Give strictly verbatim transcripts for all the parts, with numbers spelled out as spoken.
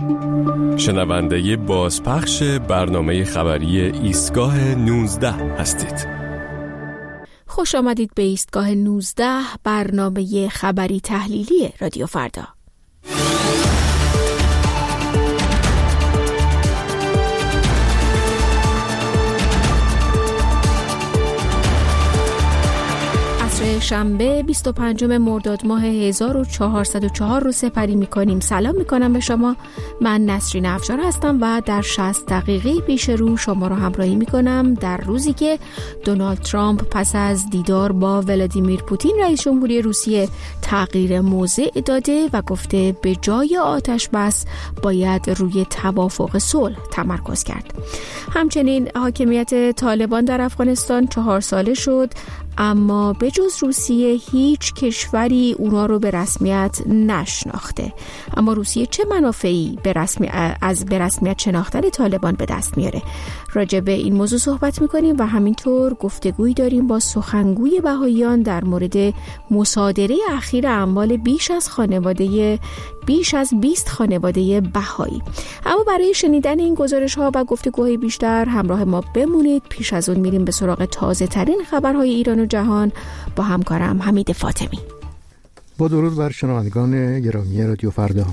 شنونده بازپخش برنامه خبری ایستگاه نوزده هستید. خوش آمدید به ایستگاه نوزده، برنامه خبری تحلیلی رادیو فردا. شنبه بیست و پنجم مرداد ماه هزار و چهارصد و چهار رو سپری می‌کنیم. سلام می‌کنم به شما. من نسرین افشار هستم و در شصت دقیقه پیش رو شما رو همراهی می‌کنم در روزی که دونالد ترامپ پس از دیدار با ولادیمیر پوتین رئیس جمهوری روسیه تغییر موضع داده و گفته به جای آتش بس باید روی توافق صلح تمرکز کرد. همچنین حاکمیت طالبان در افغانستان چهار ساله شد، اما به جز روسیه هیچ کشوری اونا رو به رسمیت نشناخته. اما روسیه چه منافعی به رسمی از به رسمیت شناختن طالبان به دست میاره؟ راجع به این موضوع صحبت میکنیم و همینطور گفتگویی داریم با سخنگوی بهائیان در مورد مصادره اخیر اموال بیش از خانواده بیش از بیست خانواده بهایی. اما برای شنیدن این گزارش ها و گفتگوهای بیشتر همراه ما بمونید. پیش از اون میریم به سراغ تازه ترین خبرهای ایران و جهان با همکارم حمید فاطمی. با درود بر شنوندگان گرامی رادیو فردا.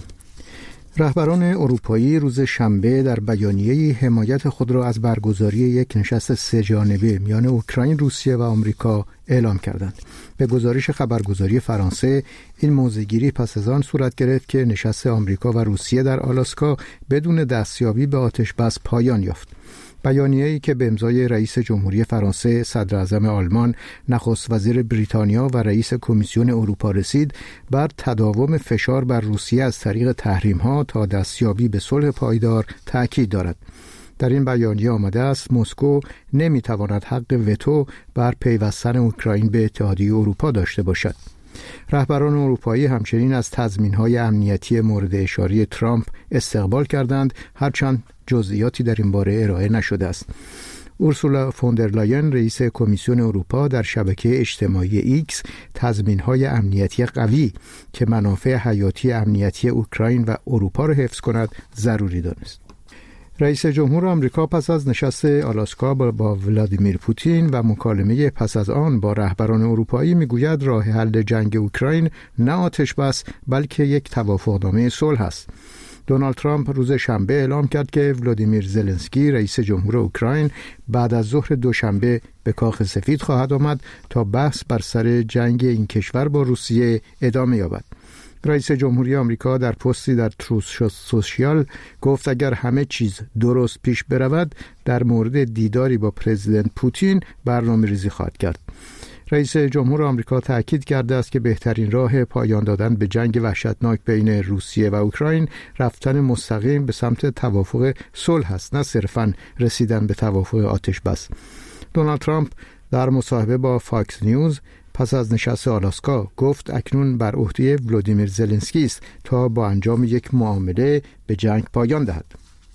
رهبران اروپایی روز شنبه در بیانیه‌ای حمایت خود را از برگزاری یک نشست سه‌جانبه میان اوکراین، روسیه و آمریکا اعلام کردند. به گزارش خبرگزاری فرانسه، این موضع‌گیری پس از آن صورت گرفت که نشست آمریکا و روسیه در آلاسکا بدون دستیابی به آتش‌بس پایان یافت. بیانیه‌ای که به امضای رئیس جمهوری فرانسه، صدر اعظم آلمان، نخست وزیر بریتانیا و رئیس کمیسیون اروپا رسید، بر تداوم فشار بر روسیه از طریق تحریم‌ها تا دستیابی به صلح پایدار تأکید دارد. در این بیانیه آمده است مسکو نمی‌تواند حق وتو بر پیوستن اوکراین به اتحادیه اروپا داشته باشد. رهبران اروپایی همچنین از تضمین‌های امنیتی مورد اشاره ترامپ استقبال کردند، هرچند جزئیاتی در این باره ارائه نشده است. اورسولا فوندرلاین رئیس کمیسیون اروپا در شبکه اجتماعی ایکس تضمین‌های امنیتی قوی که منافع حیاتی امنیتی اوکراین و اروپا را حفظ کند ضروری دانست. رئیس جمهور آمریکا پس از نشست آلاسکا با ولادیمیر پوتین و مکالمه پس از آن با رهبران اروپایی میگوید راه حل جنگ اوکراین نه آتش بس بلکه یک توافقنامه صلح است. دونالد ترامپ روز شنبه اعلام کرد که ولادیمیر زلنسکی رئیس جمهور اوکراین بعد از ظهر دوشنبه به کاخ سفید خواهد آمد تا بحث بر سر جنگ این کشور با روسیه ادامه یابد. رئیس جمهوری آمریکا در پستی در تروث سوشیال گفت اگر همه چیز درست پیش برود در مورد دیداری با پرزیدنت پوتین برنامه‌ریزی خواهد کرد. رئیس جمهور آمریکا تأکید کرده است که بهترین راه پایان دادن به جنگ وحشتناک بین روسیه و اوکراین رفتن مستقیم به سمت توافق صلح است، نه صرفاً رسیدن به توافق آتش بس. دونالد ترامپ در مصاحبه با فاکس نیوز پس از نشست آلاسکا گفت اکنون بر عهده ولادیمیر زلنسکی است تا با انجام یک معامله به جنگ پایان دهد.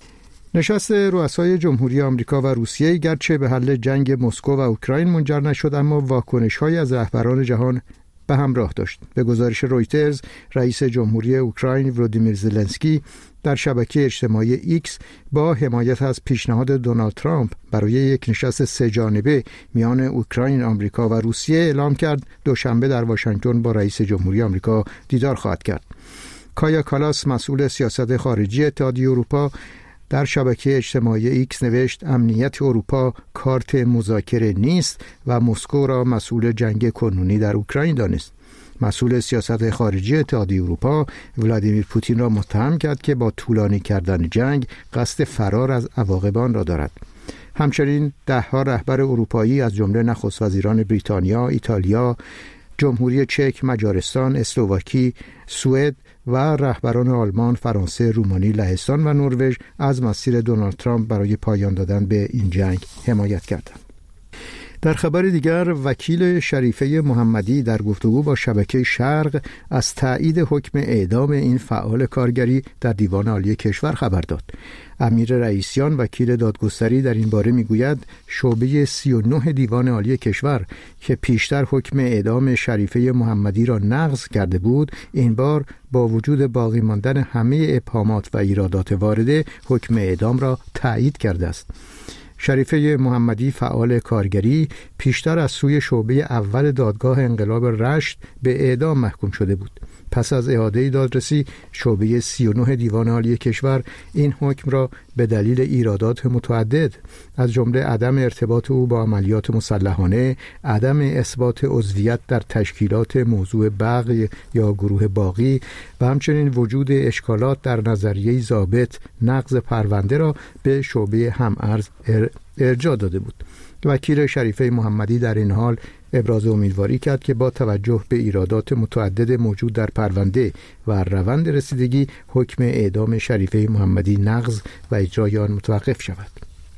نشست رؤسای جمهوری آمریکا و روسیه گرچه به حل جنگ مسکو و اوکراین منجر نشد، اما واکنش‌هایی از رهبران جهان به همراه داشت. به گزارش رویترز، رئیس جمهوری اوکراین ولادیمیر زلنسکی در شبکه اجتماعی ایکس با حمایت از پیشنهاد دونالد ترامپ برای یک نشست سه‌جانبه میان اوکراین، آمریکا و روسیه اعلام کرد دوشنبه در واشنگتن با رئیس جمهوری آمریکا دیدار خواهد کرد. کایا کالاس، مسئول سیاست خارجی اتحادیه اروپا، در شبکه اجتماعی ایکس نوشت امنیت اروپا کارت مذاکره نیست و مسکو را مسئول جنگ کنونی در اوکراین دانست. مسئول سیاست خارجی اتحادیه اروپا ولادیمیر پوتین را متهم کرد که با طولانی کردن جنگ قصد فرار از عواقب آن را دارد. همچنین ده‌ها رهبر اروپایی از جمله نخست وزیران بریتانیا، ایتالیا، جمهوری چک، مجارستان، اسلواکی، سوئد و رهبران آلمان، فرانسه، رومانی، لهستان و نروژ از مسیر دونالد ترامپ برای پایان دادن به این جنگ حمایت کردند. در خبر دیگر، وکیل شریفه محمدی در گفتگو با شبکه شرق از تایید حکم اعدام این فعال کارگری در دیوان عالی کشور خبر داد. امیر رئیسیان وکیل دادگستری در این باره میگوید شعبه سی و نه دیوان عالی کشور که پیشتر حکم اعدام شریفه محمدی را نقض کرده بود، این بار با وجود باقی ماندن همه ابهامات و ایرادات وارده حکم اعدام را تایید کرده است. شریفه محمدی فعال کارگری پیشتر از سوی شعبه اول دادگاه انقلاب رشت به اعدام محکوم شده بود. پس از اعاده دادرسی، شعبه سی و نه دیوان عالی کشور این حکم را به دلیل ایرادات متعدد از جمله عدم ارتباط او با عملیات مسلحانه، عدم اثبات عضویت در تشکیلات موضوع بغی یا گروه باغی و همچنین وجود اشکالات در نظریه ضابط نقض پرونده را به شعبه هم‌ارز ارجاع داده بود. وکیل شریفه محمدی در این حال ابراز امیدواری کرد که با توجه به ایرادات متعدد موجود در پرونده و روند رسیدگی، حکم اعدام شریفه محمدی نقض و اجرای آن متوقف شود.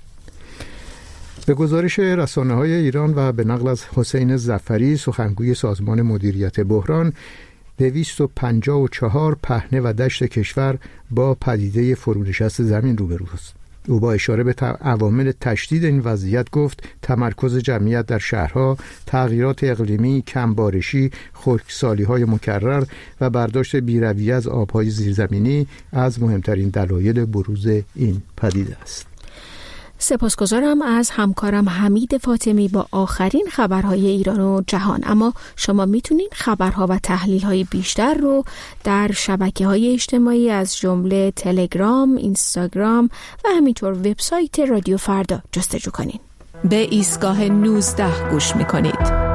به گزارش رسانه‌های ایران و به نقل از حسین ظفری، سخنگوی سازمان مدیریت بحران، دویست و پنجاه و چهار پهنه و دشت کشور با پدیده فرونشست زمین روبروست. او با اشاره به عوامل تشدید این وضعیت گفت تمرکز جمعیت در شهرها، تغییرات اقلیمی، کمبارشی، خشکسالی‌های مکرر و برداشت بی‌رویه از آب‌های زیرزمینی از مهمترین دلایل بروز این پدیده است. سپاسگزارم از همکارم حمید فاطمی با آخرین خبرهای ایران و جهان. اما شما میتونین خبرها و تحلیل‌های بیشتر رو در شبکه‌های اجتماعی از جمله تلگرام، اینستاگرام و همینطور وبسایت رادیو فردا جستجو کنین. به ایستگاه نوزده گوش میکنید.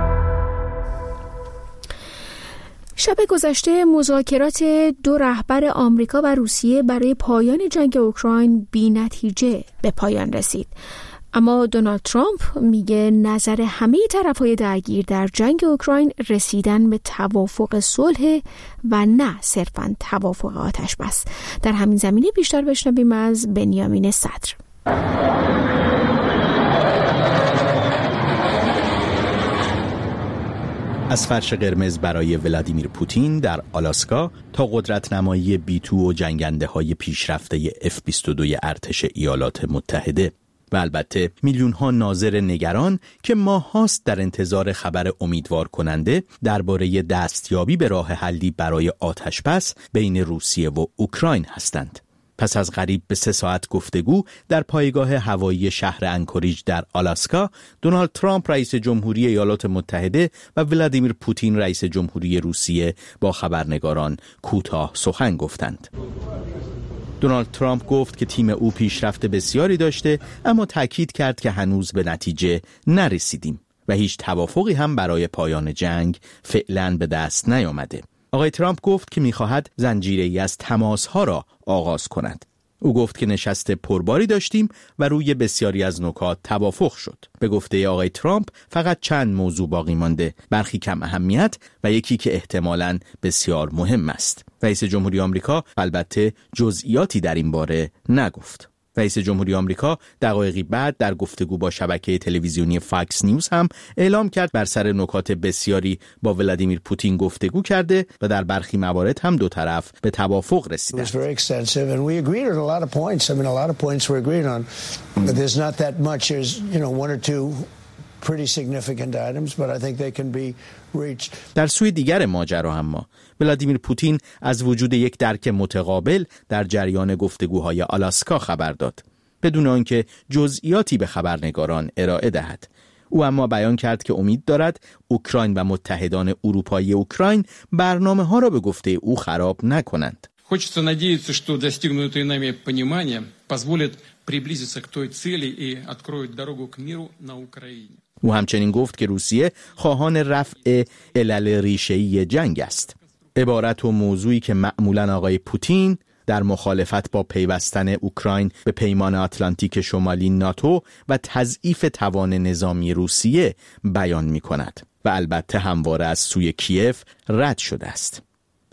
شب گذشته مذاکرات دو رهبر آمریکا و روسیه برای پایان جنگ اوکراین بی نتیجه به پایان رسید. اما دونالد ترامپ میگه نظر همه طرف‌های درگیر در جنگ اوکراین رسیدن به توافق صلح و نه صرفاً توافق آتش بس. در همین زمینه بیشتر بشنویم از بنیامین صدر. از فرش قرمز برای ولادیمیر پوتین در آلاسکا تا قدرت نمایی بی تو و جنگنده های پیشرفته اف بیست و دو ارتش ایالات متحده و البته میلیون ها ناظر نگران که ماهاست در انتظار خبر امیدوار کننده درباره دستیابی به راه حلی برای آتشبس بین روسیه و اوکراین هستند. پس از قریب به سه ساعت گفتگو در پایگاه هوایی شهر انکوریج در آلاسکا، دونالد ترامپ رئیس جمهوری ایالات متحده و ولادیمیر پوتین رئیس جمهوری روسیه با خبرنگاران کوتاه سخن گفتند. دونالد ترامپ گفت که تیم او پیشرفت بسیاری داشته، اما تاکید کرد که هنوز به نتیجه نرسیدیم و هیچ توافقی هم برای پایان جنگ فعلاً به دست نیامده. آقای ترامپ گفت که می‌خواهد زنجیره‌ای از تماس‌ها را آغاز کند. او گفت که نشست پرباری داشتیم و روی بسیاری از نکات توافق شد. به گفته آقای ترامپ فقط چند موضوع باقی مانده، برخی کم اهمیت و یکی که احتمالاً بسیار مهم است. رئیس جمهوری آمریکا البته جزئیاتی در این باره نگفت. رئیس جمهوری آمریکا دقایقی بعد در گفتگو با شبکه تلویزیونی فاکس نیوز هم اعلام کرد بر سر نکات بسیاری با ولادیمیر پوتین گفتگو کرده و در برخی موارد هم دو طرف به توافق رسیدند. در سوی دیگر ماجرا اما ولادیمیر پوتین از وجود یک درک متقابل در جریان گفتگوهای آلاسکا خبر داد، بدون آنکه جزئیاتی به خبرنگاران ارائه دهد. او اما بیان کرد که امید دارد اوکراین و متحدان اروپایی اوکراین برنامه‌ها را به گفته او خراب نکنند. Хочется надеяться, что достигнутое нами понимание позволит приблизиться к той цели и откроет дорогу к миру на Украине. او همچنین گفت که روسیه خواهان رفع علل ریشه‌ای جنگ است. عبارت و موضوعی که معمولاً آقای پوتین در مخالفت با پیوستن اوکراین به پیمان آتلانتیک شمالی ناتو و تضعیف توان نظامی روسیه بیان می کند و البته همواره از سوی کیف رد شده است.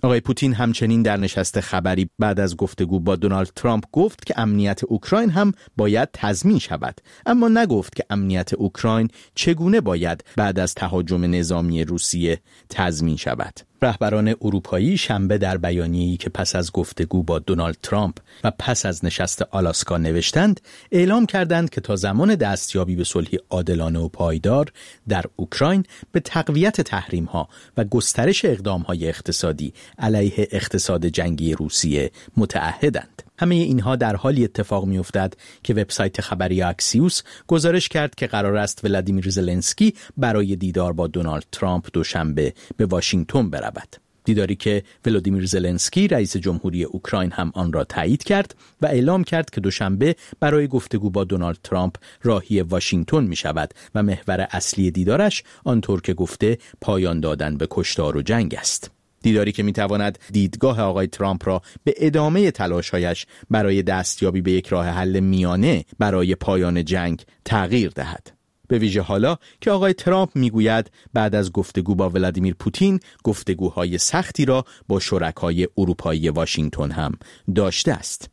آقای پوتین همچنین در نشست خبری بعد از گفتگو با دونالد ترامپ گفت که امنیت اوکراین هم باید تضمین شود، اما نگفت که امنیت اوکراین چگونه باید بعد از تهاجم نظامی روسیه تضمین شود. رهبران اروپایی شنبه در بیانیه‌ای که پس از گفتگو با دونالد ترامپ و پس از نشست آلاسکا نوشتند، اعلام کردند که تا زمان دستیابی به صلحی عادلانه و پایدار در اوکراین به تقویت تحریم‌ها و گسترش اقدام‌های اقتصادی علیه اقتصاد جنگی روسیه متعهدند. همه اینها در حالی اتفاق می‌افتد که وبسایت خبری اکسیوس گزارش کرد که قرار است ولادیمیر زلنسکی برای دیدار با دونالد ترامپ دوشنبه به واشنگتن برود. دیداری که ولادیمیر زلنسکی رئیس جمهوری اوکراین هم آن را تایید کرد و اعلام کرد که دوشنبه برای گفتگو با دونالد ترامپ راهی واشنگتن می شود و محور اصلی دیدارش آنطور که گفته پایان دادن به کشتار و جنگ است. دیداری که میتواند دیدگاه آقای ترامپ را به ادامه تلاش‌هایش برای دستیابی به یک راه حل میانه برای پایان جنگ تغییر دهد. به ویژه حالا که آقای ترامپ میگوید بعد از گفتگو با ولادیمیر پوتین گفتگوهای سختی را با شرکای اروپایی واشنگتن هم داشته است.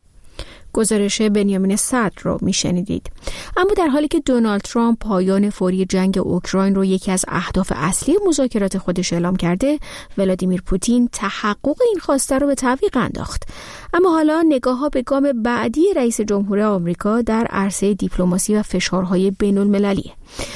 گزارش بنیامین صدر رو میشنیدید. اما در حالی که دونالد ترامپ پایان فوری جنگ اوکراین رو یکی از اهداف اصلی مذاکرات خودش اعلام کرده، ولادیمیر پوتین تحقق این خواسته رو به تعویق انداخت. اما حالا نگاه‌ها به گام بعدی رئیس جمهور آمریکا در عرصه دیپلماسی و فشارهای بین‌المللیه.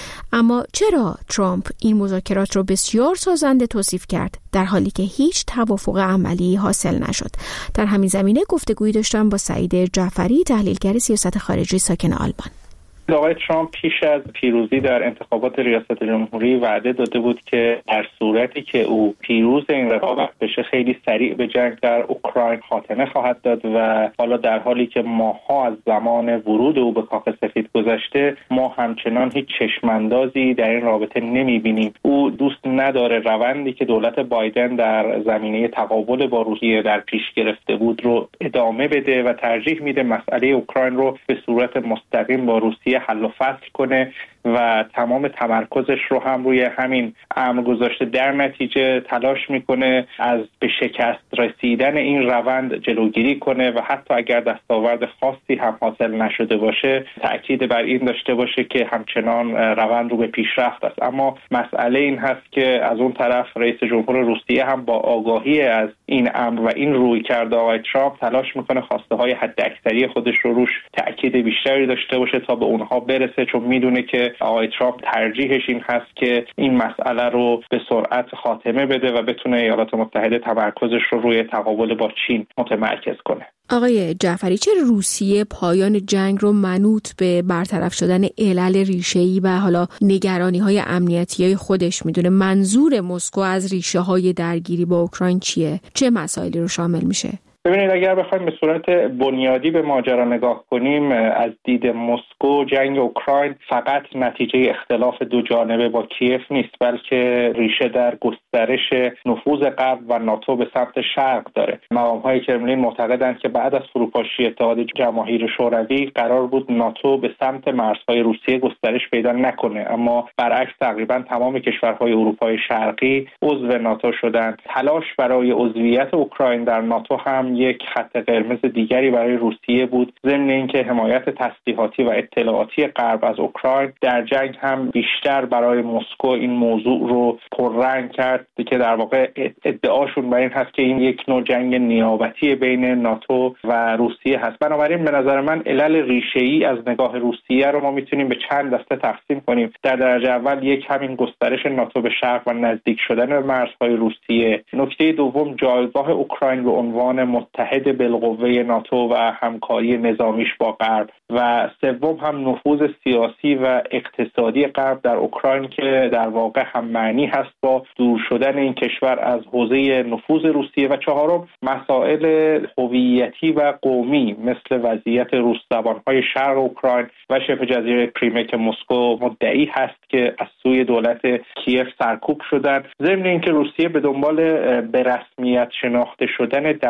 اما چرا ترامپ این مذاکرات رو بسیار سازنده توصیف کرد در حالی که هیچ توافق عملی حاصل نشد؟ در همین زمینه گفتگویی داشتم با سعید جعفری، تحلیلگر سیاست خارجی ساکن آلمان. آقای ترامپ پیش از پیروزی در انتخابات ریاست جمهوری وعده داده بود که در صورتی که او پیروز این رقابت بشه خیلی سریع به جنگ در اوکراین خاتمه خواهد داد و حالا در حالی که ماها از زمان ورود او به کاخ سفید گذشته، ما همچنان هیچ چشماندازی در این رابطه نمی‌بینیم. او دوست نداره روندی که دولت بایدن در زمینه تقابل با روسیه در پیش گرفته بود رو ادامه بده و ترجیح میده مسئله اوکراین رو به صورت مستقیم با روسیه حل و فصل کنه و تمام تمرکزش رو هم روی همین امر گذاشته. در نتیجه تلاش میکنه از به شکست رسیدن این روند جلوگیری کنه و حتی اگر دستاورد خاصی هم حاصل نشده باشه تأکید بر این داشته باشه که همچنان روند رو به پیشرفت است. اما مسئله این هست که از اون طرف رئیس جمهور روسیه هم با آگاهی از این امر و این رویکرد آقای ترامپ تلاش میکنه خواسته های حداکثری خودش رو روش تأکید بیشتری داشته باشه تا به اونها برسه، چون میدونه که آقای ترامپ ترجیحش این هست که این مسئله رو به سرعت خاتمه بده و بتونه ایالات متحده تمرکزش رو روی تقابل با چین متمرکز کنه. آقای جعفری، چرا روسیه پایان جنگ رو منوط به برطرف شدن علل ریشه‌ای و حالا نگرانی‌های امنیتی خودش میدونه؟ منظور مسکو از ریشه‌های درگیری با اوکراین چیه؟ چه مسائلی رو شامل میشه؟ ببینید، اگر بخوایم به صورت بنیادی به ماجرا نگاه کنیم، از دید مسکو جنگ اوکراین فقط نتیجه اختلاف دو جانبه با کیف نیست، بلکه ریشه در گسترش نفوذ غرب و ناتو به سمت شرق داره. مقام‌های کرملین معتقدند که بعد از فروپاشی اتحاد جماهیر شوروی قرار بود ناتو به سمت مرزهای روسیه گسترش پیدا نکنه، اما برعکس تقریبا تمام کشورهای اروپای شرقی عضو ناتو شدند. تلاش برای عضویت اوکراین در ناتو هم یک خط قرمز دیگری برای روسیه بود، ضمن اینکه حمایت تسلیحاتی و اطلاعاتی غرب از اوکراین در جنگ هم بیشتر برای مسکو این موضوع رو پررنگ کرد که در واقع ادعاشون بر این هست که این یک نوع جنگ نیابتی بین ناتو و روسیه هست. بنابراین به نظر من علل ریشه‌ای از نگاه روسیه رو ما میتونیم به چند دسته تقسیم کنیم. در درجه اول یک همین گسترش ناتو به شرق و نزدیک شدن به مرزهای روسیه. نکته دوم جایگاه اوکراین به عنوان متحد بالقوه ناتو و همکاری نظامیش با غرب و سوم هم نفوذ سیاسی و اقتصادی غرب در اوکراین که در واقع هم معنی هست با دور شدن این کشور از حوزه نفوذ روسیه و چهارم مسائل هویتی و قومی مثل وضعیت روس زبانهای شرق اوکراین و شبه جزیره کریمه که مسکو مدعی هست که از سوی دولت کیف سرکوب شدن. ضمن اینکه روسیه به دنبال به رسمیت شناخته شدن دستاورد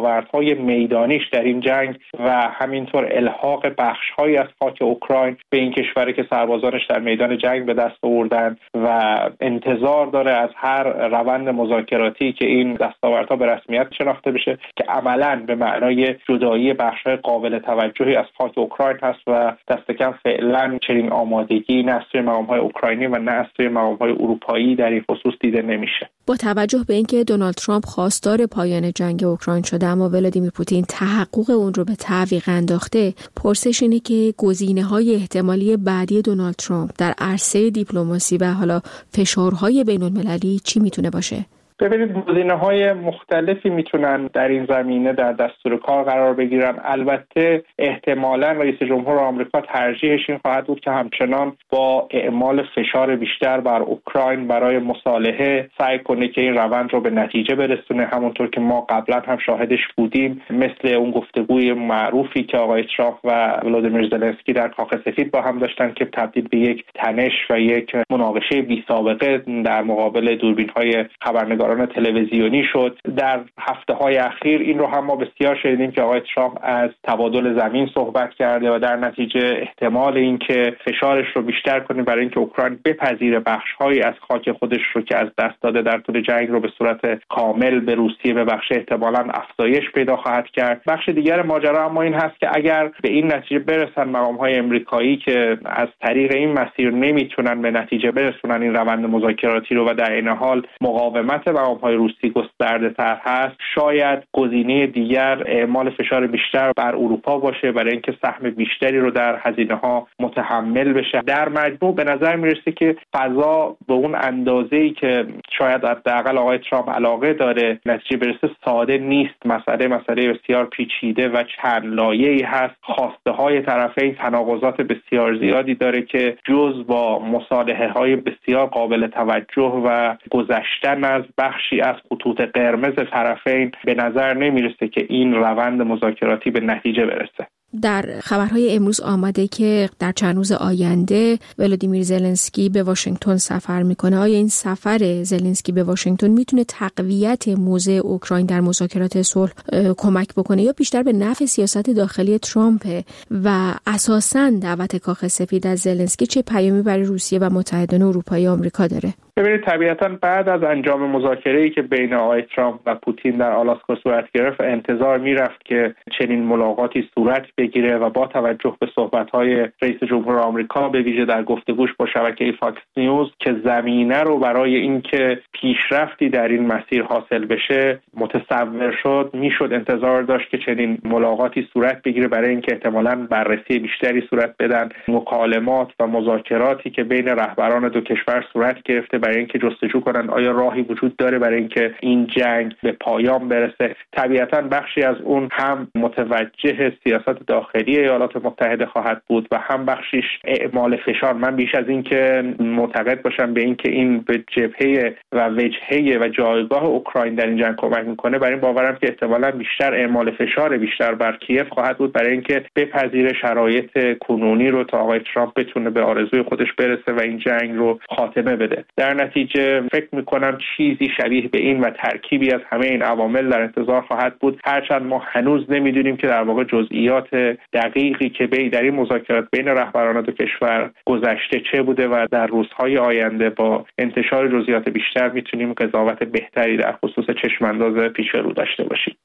دستاوردهای میدانیش در این جنگ و همینطور الحاق بخش‌هایی از خاک اوکراین به این کشوری که سربازانش در میدان جنگ به دست آوردن و انتظار داره از هر روند مذاکراتی که این دستاوردها به رسمیت شناخته بشه که عملاً به معنای جدایی بخش‌های قابل توجهی از خاک اوکراین هست و دست کم فعلا چنین آمادگی نه از سوی مقام‌های اوکراینی و نه از سوی مقام‌های اروپایی در این خصوص دیده نمیشه. با توجه به اینکه دونالد ترامپ خواستار پایان جنگ اوکراین شده اما ولادیمیر پوتین تحقق اون رو به تعویق انداخته، پرسش اینه که گزینه‌های احتمالی بعدی دونالد ترامپ در عرصه دیپلماسی و حالا فشارهای بین‌المللی چی میتونه باشه؟ ببینید گزینه‌های مختلفی میتونن در این زمینه در دستور کار قرار بگیرن. البته احتمالاً رئیس جمهور آمریکا ترجیحش این خواهد بود که همچنان با اعمال فشار بیشتر بر اوکراین برای مصالحه سعی کنه که این روند رو به نتیجه برسونه، همونطور که ما قبلا هم شاهدش بودیم، مثل اون گفتگوی معروفی که آقای ترامپ و ولادیمیر زلنسکی در کاخ سفید با هم داشتن که تبدیل به یک تنش و یک مناقشه بی‌سابقه در مقابل دوربین‌های خبرنگاران تلویزیونی شد. در هفته‌های اخیر این رو هم ما بسیار شنیدیم که آقای ترامپ از تبادل زمین صحبت کرده و در نتیجه احتمال اینکه فشارش رو بیشتر کنه برای اینکه اوکراین بپذیره بخش‌هایی از خاک خودش رو که از دست داده در طول جنگ رو به صورت کامل به روسیه ببخشه احتمالاً افزایش پیدا خواهد کرد. بخش دیگر ماجرا اما این هست که اگر به این نتیجه برسن مقام‌های آمریکایی که از طریق این مسیر نمیتونن به نتیجه برسونن این روند مذاکراتی رو و در این حال مقاومت مقام‌های روسی گسترده‌تر هست، شاید گزینه دیگر اعمال فشار بیشتر بر اروپا باشه برای اینکه سهم بیشتری رو در هزینه‌ها متحمل بشه. در مجموع به نظر میرسه که فضا به اون اندازه‌ای که شاید حداقل آقای ترامپ علاقه داره نتیجه برسه ساده نیست. مسئله مسئله بسیار پیچیده و چند لایه‌ای هست. خواسته‌های طرفین تناقضات بسیار زیادی داره که جز با مصالحه‌های بسیار قابل توجه و گذشتن از بخشی از خطوط قرمز طرفین به نظر نمیرسه که این روند مذاکراتی به نتیجه برسه. در خبرهای امروز آمده که در چند روز آینده ولادیمیر زلنسکی به واشنگتن سفر میکنه. آیا این سفر زلنسکی به واشنگتن میتونه تقویت موضع اوکراین در مذاکرات صلح کمک بکنه یا بیشتر به نفع سیاست داخلی ترامپ و اساساً دعوت کاخ سفید از زلنسکی چه پیامی برای روسیه و متحدان اروپایی آمریکا داره؟ ببینید طبیعتاً بعد از انجام مذاکره‌ای که بین آقای ترامپ و پوتین در آلاسکا صورت گرفت انتظار میرفت که چنین ملاقاتی صورت بگیره و با توجه به صحبت‌های رئیس جمهور آمریکا به ویژه در گفتگوش با شبکه فاکس نیوز که زمینه رو برای اینکه پیشرفتی در این مسیر حاصل بشه متصور شد، میشد انتظار داشت که چنین ملاقاتی صورت بگیره برای اینکه احتمالاً بررسی بیشتری صورت بدن، مکالمات و مذاکراتی که بین رهبران دو کشور صورت گرفته برای اینکه جستجو کنن آیا راهی وجود داره برای اینکه این جنگ به پایان برسه. طبیعتاً بخشی از اون هم متوجه سیاست داخلی ایالات متحده خواهد بود و هم بخشیش اعمال فشار. من بیش از این که معتقد باشم به این که این به جبهه و وجهه و جایگاه اوکراین در این جنگ کمک میکنه، برای این باورم که احتمالاً بیشتر اعمال فشار بیشتر بر کیف خواهد بود برای اینکه بپذیره شرایط کنونی رو تا آقای ترامپ بتونه به آرزوی خودش برسه و این جنگ رو خاتمه بده. در نتیجه فکر میکنم چیزی شبیه به این و ترکیبی از همه این عوامل در انتظار خواهد بود، هرچند ما هنوز نمیدونیم که در واقع جزئیات دقیقی که بین در این مذاکرات بین رهبران دو کشور گذشته چه بوده و در روزهای آینده با انتشار جزئیات بیشتر میتونیم قضاوت بهتری در خصوص چشمانداز پیش رو داشته باشیم.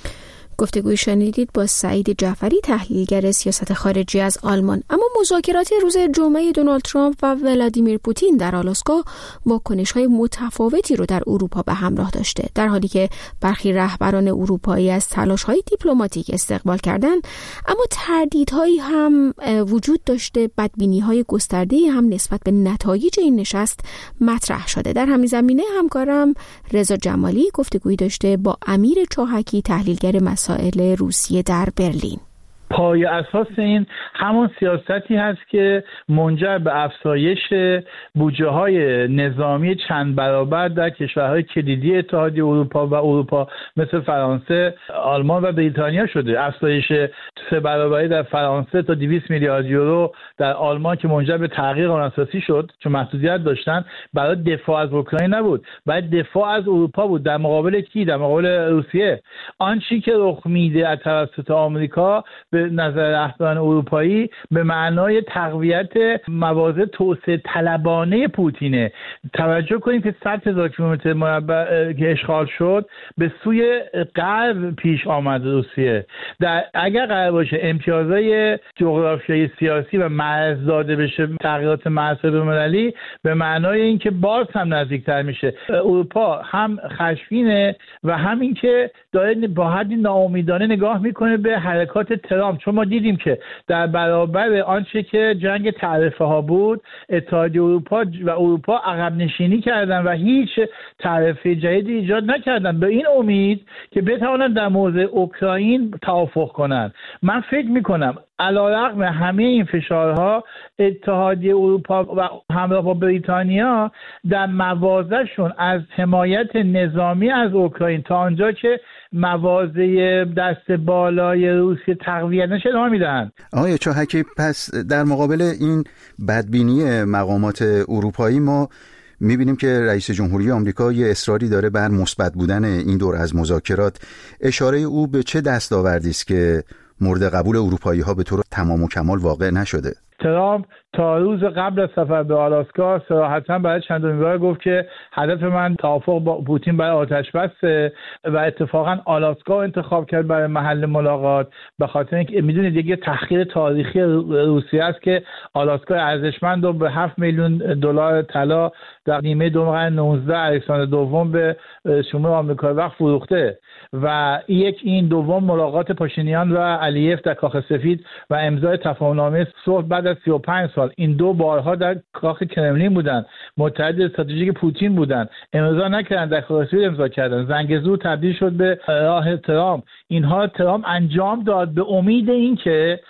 گفتگوی شنیدید با سعید جعفری، تحلیلگر سیاست خارجی از آلمان. اما مذاکرات روز جمعه دونالد ترامپ و ولادیمیر پوتین در آلاسکا واکنش‌های متفاوتی رو در اروپا به همراه داشته. در حالی که برخی رهبران اروپایی از تلاش‌های دیپلماتیک استقبال کردند، اما تردیدهایی هم وجود داشته، بدبینی‌های گسترده‌ای هم نسبت به نتایج این نشست مطرح شده. در همین زمینه همکارم رضا جمالی گفتگویی داشته با امیر چاهکی، تحلیلگر مسائل روسیه در برلین. پای اساس این همون سیاستی هست که منجر به افزایش بودجه های نظامی چند برابر در کشورهای کلیدی اتحادیه اروپا و اروپا مثل فرانسه، آلمان و بریتانیا شده. افزایش سه برابری در فرانسه تا دویست میلیارد یورو در آلمان که منجر به تغییر قانون اساسی شد چون محدودیت داشتن، برای دفاع از اوکراین نبود، باید دفاع از اروپا بود. در مقابل کی؟ در مقابل روسیه. آنچه که رخ میده از توسط آمریکا به نظر رهبران اروپایی به معنای تقویت مواضع توسعه طلبانه پوتینه. توجه کنید که صد هزار کیلومتر مربع که اشغال شد به سوی غرب پیش آمد روسیه. در اگر قرار باشه امتیازهای جغرافیایی سیاسی و مرز داده بشه تغییرات مرزهای بین‌المللی، به معنای اینکه باز هم نزدیکتر میشه. اروپا هم خشمگینه و هم اینکه داره با حدی ناامیدانه نگاه میکنه به حرکات ترامپ، چون ما دیدیم که در برابر آنچه که جنگ تعرفه ها بود اتحادیه اروپا و اروپا عقب نشینی کردن و هیچ تعرفه جدیدی ایجاد نکردن به این امید که بتوانند در موضوع اوکراین توافق کنند. من فکر میکنم علیرغم همه این فشارها اتحادیه اروپا و همراه با بریتانیا در مواضعشون از حمایت نظامی از اوکراین تا آنجا که مواضع دست بالای روسیه تقویت نشه ادامه میدن. آقای چاهکی، پس در مقابل این بدبینی مقامات اروپایی ما می‌بینیم که رئیس جمهوری آمریکا یه اصراری داره بر مثبت بودن این دور از مذاکرات. اشاره او به چه دستاوردی است که مورد قبول اروپایی‌ها به طور تمام و کمال واقع نشده؟ ترامپ تا روز قبل از سفر به آلاسکا صراحتاً برای چندمین بار گفت که هدف من توافق با پوتین برای آتش بسه و اتفاقاً آلاسکا انتخاب کرد برای محل ملاقات به خاطر اینکه میدونید دیگه تحقیر تاریخی روسیه است که آلاسکا ارزشمند رو به هفت میلیون دلار طلا در نیمه دوم قرن نوزدهم الکساندر دوم به شمول آمریکای وقت فروخته و یک این دوم ملاقات پاشینیان و علیف در کاخ سفید و امضای تفاهم‌نامه صلح بعد از سی و پنج سال. این دو بارها در کاخ کرملین بودن، متحد استراتژیک پوتین بودن، امضا نکردن، در کاخ سفید امضا کردن. زنگزور تبدیل شد به راه ترامپ. اینها ترامپ انجام داد به امید اینکه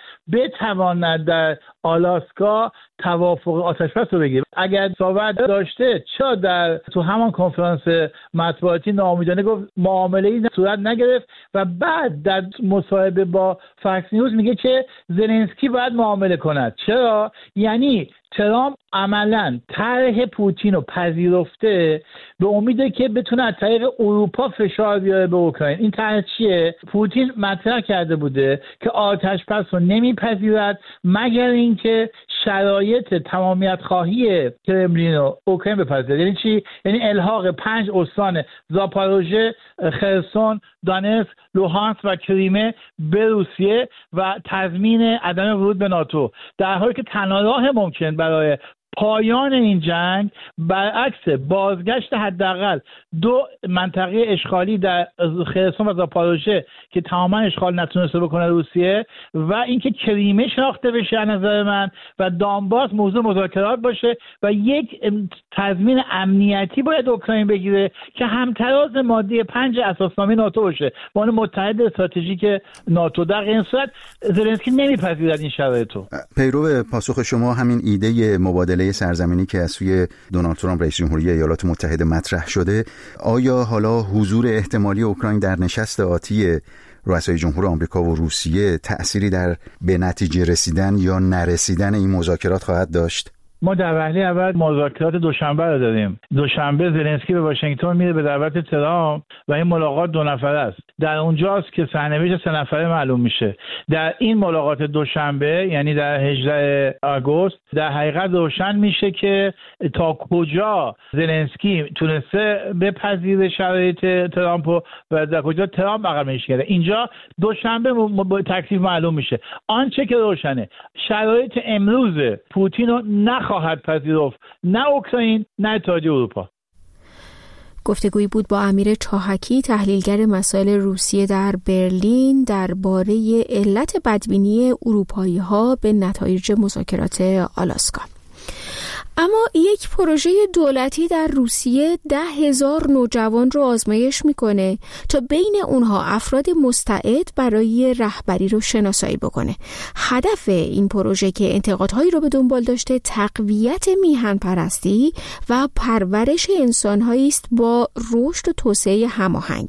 بتواند در آلاسکا توافق آتش‌بس رو بگیره. اگر صحبت داشته چرا در تو همان کنفرانس مطبوعاتی ناامیدانه گفت معامله‌ای صورت نگرفت و بعد در مصاحبه با فاکس نیوز میگه که زلنسکی باید معامله کند؟ چرا؟ یعنی ترامپ عملاً طرح پوتین رو پذیرفته به امیده که بتونه از طریق اروپا فشار بیاره به اوکراین. این طرح چیه؟ پوتین مطرح کرده بوده که آتش‌بس رو نمیپذیرد مگر اینکه شرایط تمامیت خواهی کرملین رو اوکراین بپذیرد. یعنی چی؟ یعنی الحاق پنج استان زاپاروژه، خرسون، دانتسک، لوهانسک و کریمه به روسیه و تضمین عدم ورود به ناتو، در حالی که تنها راه ممکن برای پایان این جنگ برعکس بازگشت حداقل دو منطقه اشغالی در خرسون و زاپاروژه که تماما اشغال نتونسته بکنه روسیه و اینکه کریمه شناخته بشه از نظر من و دانباس موضوع مذاکرات باشه و یک تضمین امنیتی باید اوکراین بگیره که همتراز ماده پنج اساسنامه ناتو باشه، با اون متحد استراتژیک ناتو. در این صورت زلنسکی نمیپذیرد این شرایطو. پیرو پاسخ شما همین ایده مبادله سرزمینی که از سوی دونالد ترامپ رئیس جمهوری ایالات متحده مطرح شده، آیا حالا حضور احتمالی اوکراین در نشست آتی رؤسای جمهور آمریکا و روسیه تأثیری در به نتیجه رسیدن یا نرسیدن این مذاکرات خواهد داشت؟ ما در وهله اول مذاکرات دوشنبه رو داریم. دوشنبه زلنسکی به واشنگتن میره به دعوت ترامپ و این ملاقات دو نفره است. در اونجاست که سرنوشت سه نفره معلوم میشه. در این ملاقات دوشنبه یعنی در هجدهم آگوست در حقیقت روشن میشه که تا کجا زلنسکی تونسته بپذیره شرایط ترامپ و در کجا ترامپ عقب نشینی کرده. اینجا دوشنبه با تکلیف معلوم میشه. آنچه که روشنه شرایط امروز پوتین رو نخ خواهد پذیرفت، نه اوکراین نه اتحادیه اروپا. گفتگویی بود با امیر چاهکی، تحلیلگر مسائل روسیه در برلین، درباره علت بدبینی اروپایی‌ها به نتایج مذاکرات آلاسکا. اما یک پروژه دولتی در روسیه ده هزار نوجوان رو آزمایش میکنه تا بین اونها افراد مستعد برای رهبری رو شناسایی بکنه. هدف این پروژه که انتقادهایی رو به دنبال داشته تقویت میهن پرستی و پرورش انسانهایی است با رشد و توسعه هماهنگ.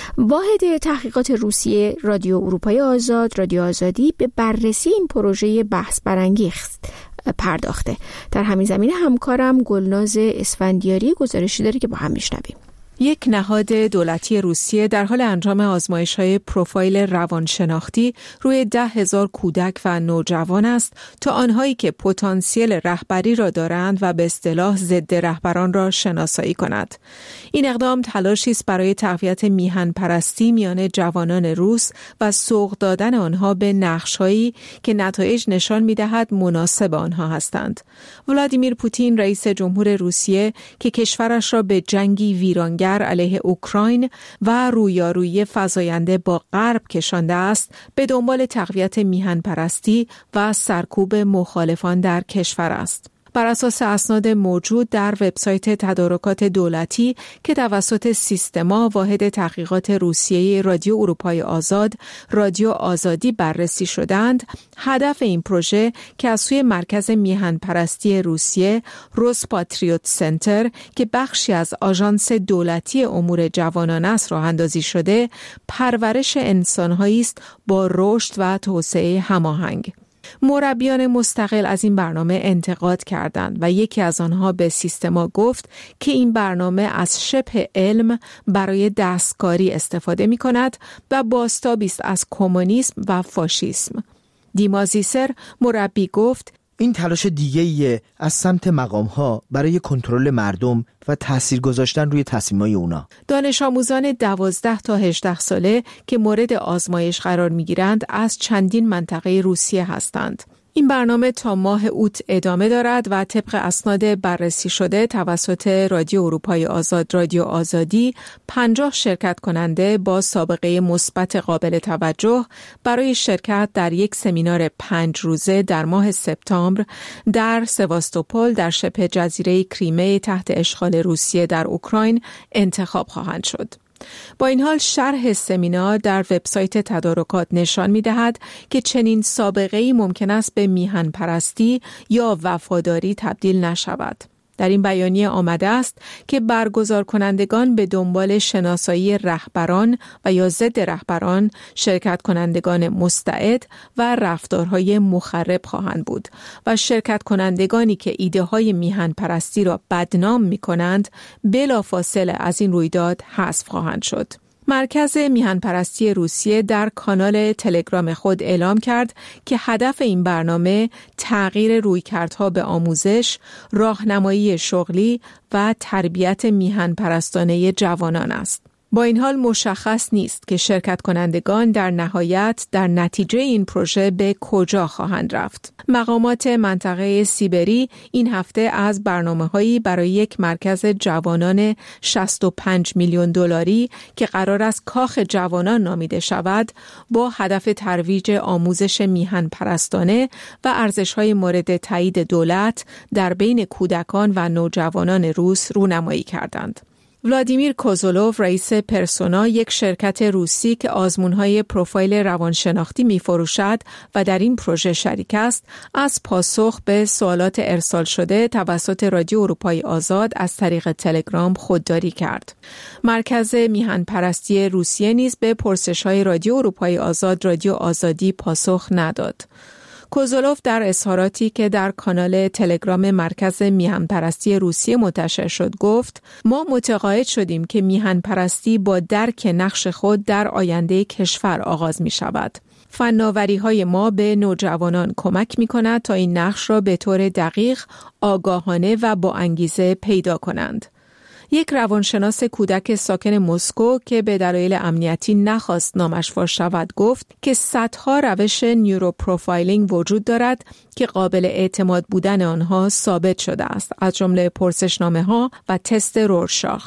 واحد تحقیقات روسیه رادیو اروپای آزاد، رادیو آزادی، به بررسی این پروژه بحث برانگیز پرداخته. در همین زمینه همکارم گلناز اسفندیاری گزارشی داره که با هم میشنویم. یک نهاد دولتی روسیه در حال انجام آزمایش‌های پروفایل روانشناختی روی ده هزار کودک و نوجوان است تا آنهایی که پتانسیل رهبری را دارند و به اصطلاح ضد رهبران را شناسایی کند. این اقدام تلاشی است برای تقویت میهن پرستی میان جوانان روس و سوق دادن آنها به نقش‌هایی که نتایج نشان می‌دهد مناسب آنها هستند. ولادیمیر پوتین رئیس جمهور روسیه که کشورش را به جنگی ویرانگر علیه اوکراین و رویارویی فزاینده با غرب کشانده است، به دنبال تقویت میهن پرستی و سرکوب مخالفان در کشور است. بر اساس اسناد موجود در وبسایت تدارکات دولتی که توسط سیستما واحد تحقیقات روسیه رادیو اروپای آزاد، رادیو آزادی بررسی شدند، هدف این پروژه که از سوی مرکز میهن پرستی روسیه روسپاتریوت سنتر که بخشی از آژانس دولتی امور جوانان است راه اندازی شده، پرورش انسان‌هایی است با رشد و توسعه هماهنگ. مربیان مستقل از این برنامه انتقاد کردند و یکی از آنها به سیستما گفت که این برنامه از شبه علم برای دستکاری استفاده می کند و بازتابی است از کمونیسم و فاشیسم. دیما زیسر مربی گفت این تلاش دیگه‌ایه از سمت مقام‌ها برای کنترل مردم و تأثیر گذاشتن روی تصمیم‌های اونا. دانش آموزان دوازده تا هجده ساله که مورد آزمایش قرار می‌گیرند از چندین منطقه روسیه هستند. این برنامه تا ماه اوت ادامه دارد و طبق اسناد بررسی شده توسط رادیو اروپای آزاد، رادیو آزادی، پنجاه شرکت کننده با سابقه مثبت قابل توجه برای شرکت در یک سمینار پنج روزه در ماه سپتامبر در سواستوپول در شبه جزیره کریمه تحت اشغال روسیه در اوکراین انتخاب خواهند شد. با این حال شرح سمینار در وبسایت تدارکات نشان می‌دهد که چنین سابقه‌ای ممکن است به میهن پرستی یا وفاداری تبدیل نشود. در این بیانیه آمده است که برگزار کنندگان به دنبال شناسایی رهبران و یا ضد رهبران، شرکت کنندگان مستعد و رفتارهای مخرب خواهند بود و شرکت کنندگانی که ایده های میهن پرستی را بدنام می کنند بلافاصله از این رویداد حذف خواهند شد. مرکز میهن پرستی روسیه در کانال تلگرام خود اعلام کرد که هدف این برنامه تغییر رویکردها به آموزش، راهنمایی شغلی و تربیت میهن پرستانه جوانان است. با این حال مشخص نیست که شرکت کنندگان در نهایت در نتیجه این پروژه به کجا خواهند رفت. مقامات منطقه سیبری این هفته از برنامه‌هایی برای یک مرکز جوانان شصت و پنج میلیون دلاری که قرار است کاخ جوانان نامیده شود، با هدف ترویج آموزش میهن پرستانه و ارزش‌های مورد تایید دولت در بین کودکان و نوجوانان روس رونمایی کردند. ولادیمیر کوزولوف رئیس پرسونا، یک شرکت روسی که آزمون‌های پروفایل روانشناختی می‌فروشد و در این پروژه شریک است، از پاسخ به سوالات ارسال شده توسط رادیو اروپای آزاد از طریق تلگرام خودداری کرد. مرکز میهن پرستی روسیه نیز به پرسش‌های رادیو اروپای آزاد، رادیو آزادی پاسخ نداد. کوزولوف در اظهاراتی که در کانال تلگرام مرکز میهن پرستی روسیه منتشر شد گفت: ما متقاعد شدیم که میهن پرستی با درک نقش خود در آینده کشور آغاز می شود. فناوری های ما به نوجوانان کمک می کند تا این نقش را به طور دقیق، آگاهانه و با انگیزه پیدا کنند. یک روانشناس کودک ساکن مسکو که به دلایل امنیتی نخواست نامش فاش شود گفت که صدها روش نیوروپروفایلینگ وجود دارد که قابل اعتماد بودن آنها ثابت شده است، از جمله پرسشنامه‌ها و تست رورشاخ.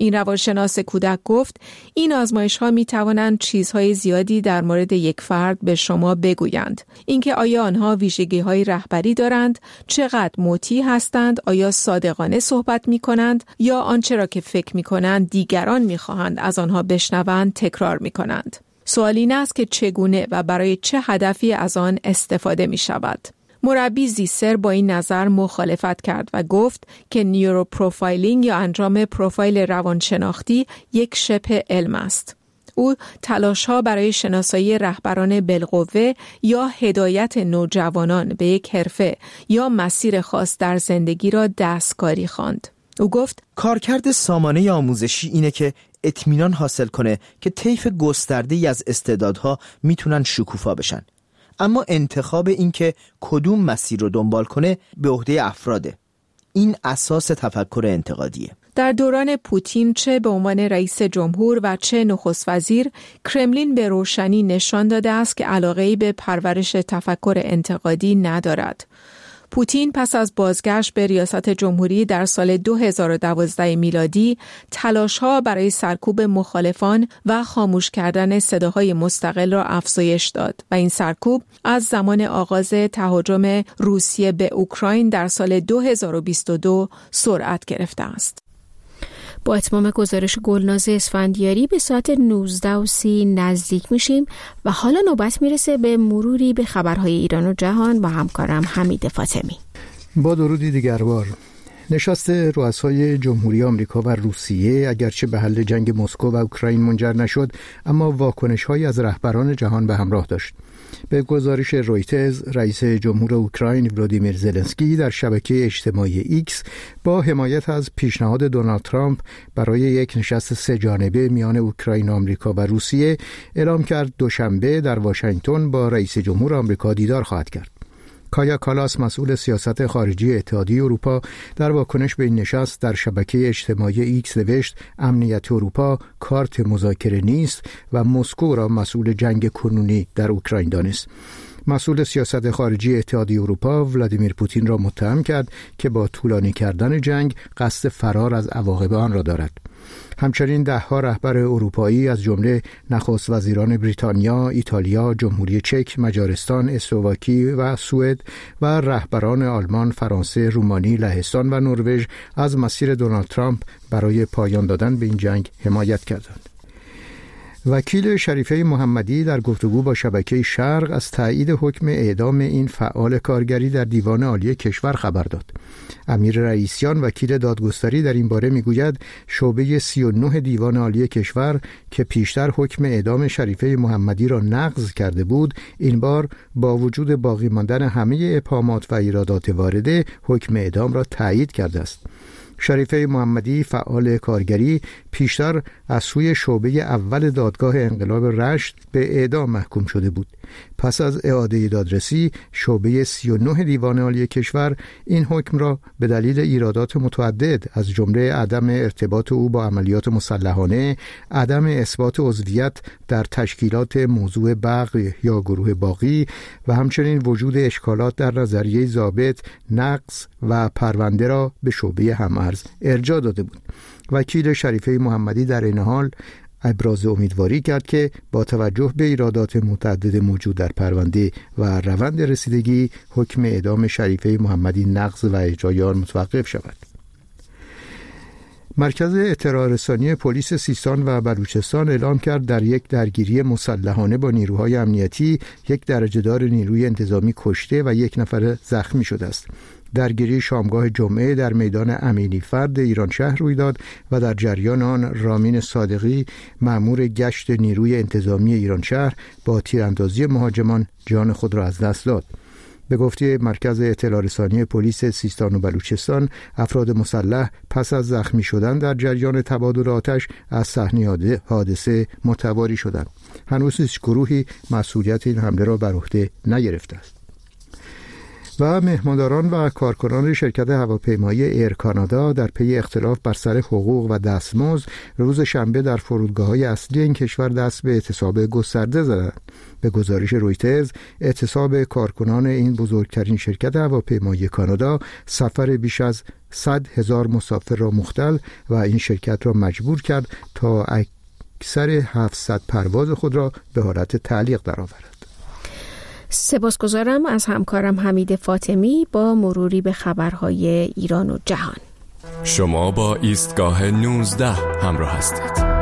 این روانشناس کودک گفت این آزمایش‌ها می‌توانند چیزهای زیادی در مورد یک فرد به شما بگویند. اینکه آیا آنها ویژگی‌های رهبری دارند، چقدر مطیع هستند، آیا صادقانه صحبت می‌کنند یا آنچه را که فکر می‌کنند دیگران می‌خواهند از آنها بشنوند تکرار می‌کنند. سوال این است که چگونه و برای چه هدفی از آن استفاده می‌شود. مربی زیسر با این نظر مخالفت کرد و گفت که نیوروپروفایلینگ یا انجام پروفایل روانشناختی یک شبه علم است. او تلاش‌ها برای شناسایی رهبران بالقوه یا هدایت نوجوانان به یک حرفه یا مسیر خاص در زندگی را دستکاری خواند. او گفت کارکرد سامانه آموزشی اینه که اطمینان حاصل کنه که طیف گسترده‌ای از استعدادها میتونن شکوفا بشن. اما انتخاب این که کدوم مسیر رو دنبال کنه به عهده افراده. این اساس تفکر انتقادیه. در دوران پوتین چه به عنوان رئیس جمهور و چه نخست وزیر، کرملین به روشنی نشان داده است که علاقه‌ای به پرورش تفکر انتقادی ندارد. پوتین پس از بازگشت به ریاست جمهوری در سال دو هزار و دوازده میلادی تلاش‌ها برای سرکوب مخالفان و خاموش کردن صداهای مستقل را افزایش داد و این سرکوب از زمان آغاز تهاجم روسیه به اوکراین در سال دو هزار و بیست و دو سرعت گرفته است. با اتمام گزارش گلناز اسفندیاری به ساعت نوزده و سی نزدیک میشیم و حالا نوبت میرسه به مروری به خبرهای ایران و جهان با همکارم حمید فاطمی. با درودی دیگربار. نشست رؤسای جمهوری آمریکا و روسیه اگرچه به حل جنگ مسکو و اوکراین منجر نشد، اما واکنش‌هایی از رهبران جهان به همراه داشت. به گزارش رویترز، رئیس جمهور اوکراین ولادیمیر زلنسکی در شبکه اجتماعی ایکس با حمایت از پیشنهاد دونالد ترامپ برای یک نشست سه جانبه میان اوکراین، آمریکا و روسیه اعلام کرد دوشنبه در واشنگتن با رئیس جمهور آمریکا دیدار خواهد کرد. کایا کالاس، مسئول سیاست خارجی اتحادیه اروپا، در واکنش به این نشست در شبکه اجتماعی ایکس نوشت امنیت اروپا کارت مذاکره نیست و مسکو را مسئول جنگ کنونی در اوکراین دانست. مسئول سیاست خارجی اتحادیه اروپا ولادیمیر پوتین را متهم کرد که با طولانی کردن جنگ قصد فرار از عواقب آن را دارد. همچنین ده ها رهبر اروپایی از جمله نخست وزیران بریتانیا، ایتالیا، جمهوری چک، مجارستان، اسلواکی و سوئد و رهبران آلمان، فرانسه، رومانی، لهستان و نروژ از مسیر دونالد ترامپ برای پایان دادن به این جنگ حمایت کردند. وکیل شریفه محمدی در گفتگو با شبکه شرق از تایید حکم اعدام این فعال کارگری در دیوان عالی کشور خبر داد. امیر رئیسیان، وکیل دادگستری، در این باره میگوید شعبه سی و نه دیوان عالی کشور که پیشتر حکم اعدام شریفه محمدی را نقض کرده بود، این بار با وجود باقی ماندن همه ابهامات و ایرادات وارده حکم اعدام را تایید کرده است. شریفه محمدی، فعال کارگری، پیشتر از سوی شعبه اول دادگاه انقلاب رشت به اعدام محکوم شده بود. پس از اعاده دادرسی، شعبه سی و نه دیوان عالی کشور این حکم را به دلیل ایرادات متعدد از جمله عدم ارتباط او با عملیات مسلحانه، عدم اثبات عضویت در تشکیلات موضوع بغی یا گروه باغی و همچنین وجود اشکالات در نظریه ضابط، نقض و پرونده را به شعبه هم‌ارز ارجاع داده بود. وکیل شریفه محمدی در این حال ابراز امیدواری کرد که با توجه به ایرادات متعدد موجود در پرونده و روند رسیدگی، حکم اعدام شریفه محمدی نقض و اجرای آن متوقف شود. مرکز اطلاع رسانی پلیس سیستان و بلوچستان اعلام کرد در یک درگیری مسلحانه با نیروهای امنیتی یک درجه‌دار نیروی انتظامی کشته و یک نفر زخمی شده است. درگیری شامگاه جمعه در میدان امینی فرد ایران شهر روی داد و در جریان آن رامین صادقی، مأمور گشت نیروی انتظامی ایران شهر، با تیراندازی مهاجمان جان خود را از دست داد. به گفته مرکز اطلاع رسانی پلیس سیستان و بلوچستان، افراد مسلح پس از زخمی شدن در جریان تبادل آتش از صحنه حادثه متواری شدند. هنوز هیچ گروهی مسئولیت این حمله را بر عهده نگرفته است. و مهمانداران و کارکنان شرکت هواپیمایی ایر کانادا در پی اختلاف بر سر حقوق و دستمزد روز شنبه در فرودگاه‌های اصلی این کشور دست به اعتصاب گسترده زدند. به گزارش رویترز، اعتصاب کارکنان این بزرگترین شرکت هواپیمایی کانادا سفر بیش از صد هزار مسافر را مختل و این شرکت را مجبور کرد تا اکثر هفتصد پرواز خود را به حالت تعلیق درآورد. سپاسگزارم از همکارم حمید فاطمی با مروری به خبرهای ایران و جهان. شما با ایستگاه نوزده همراه هستید.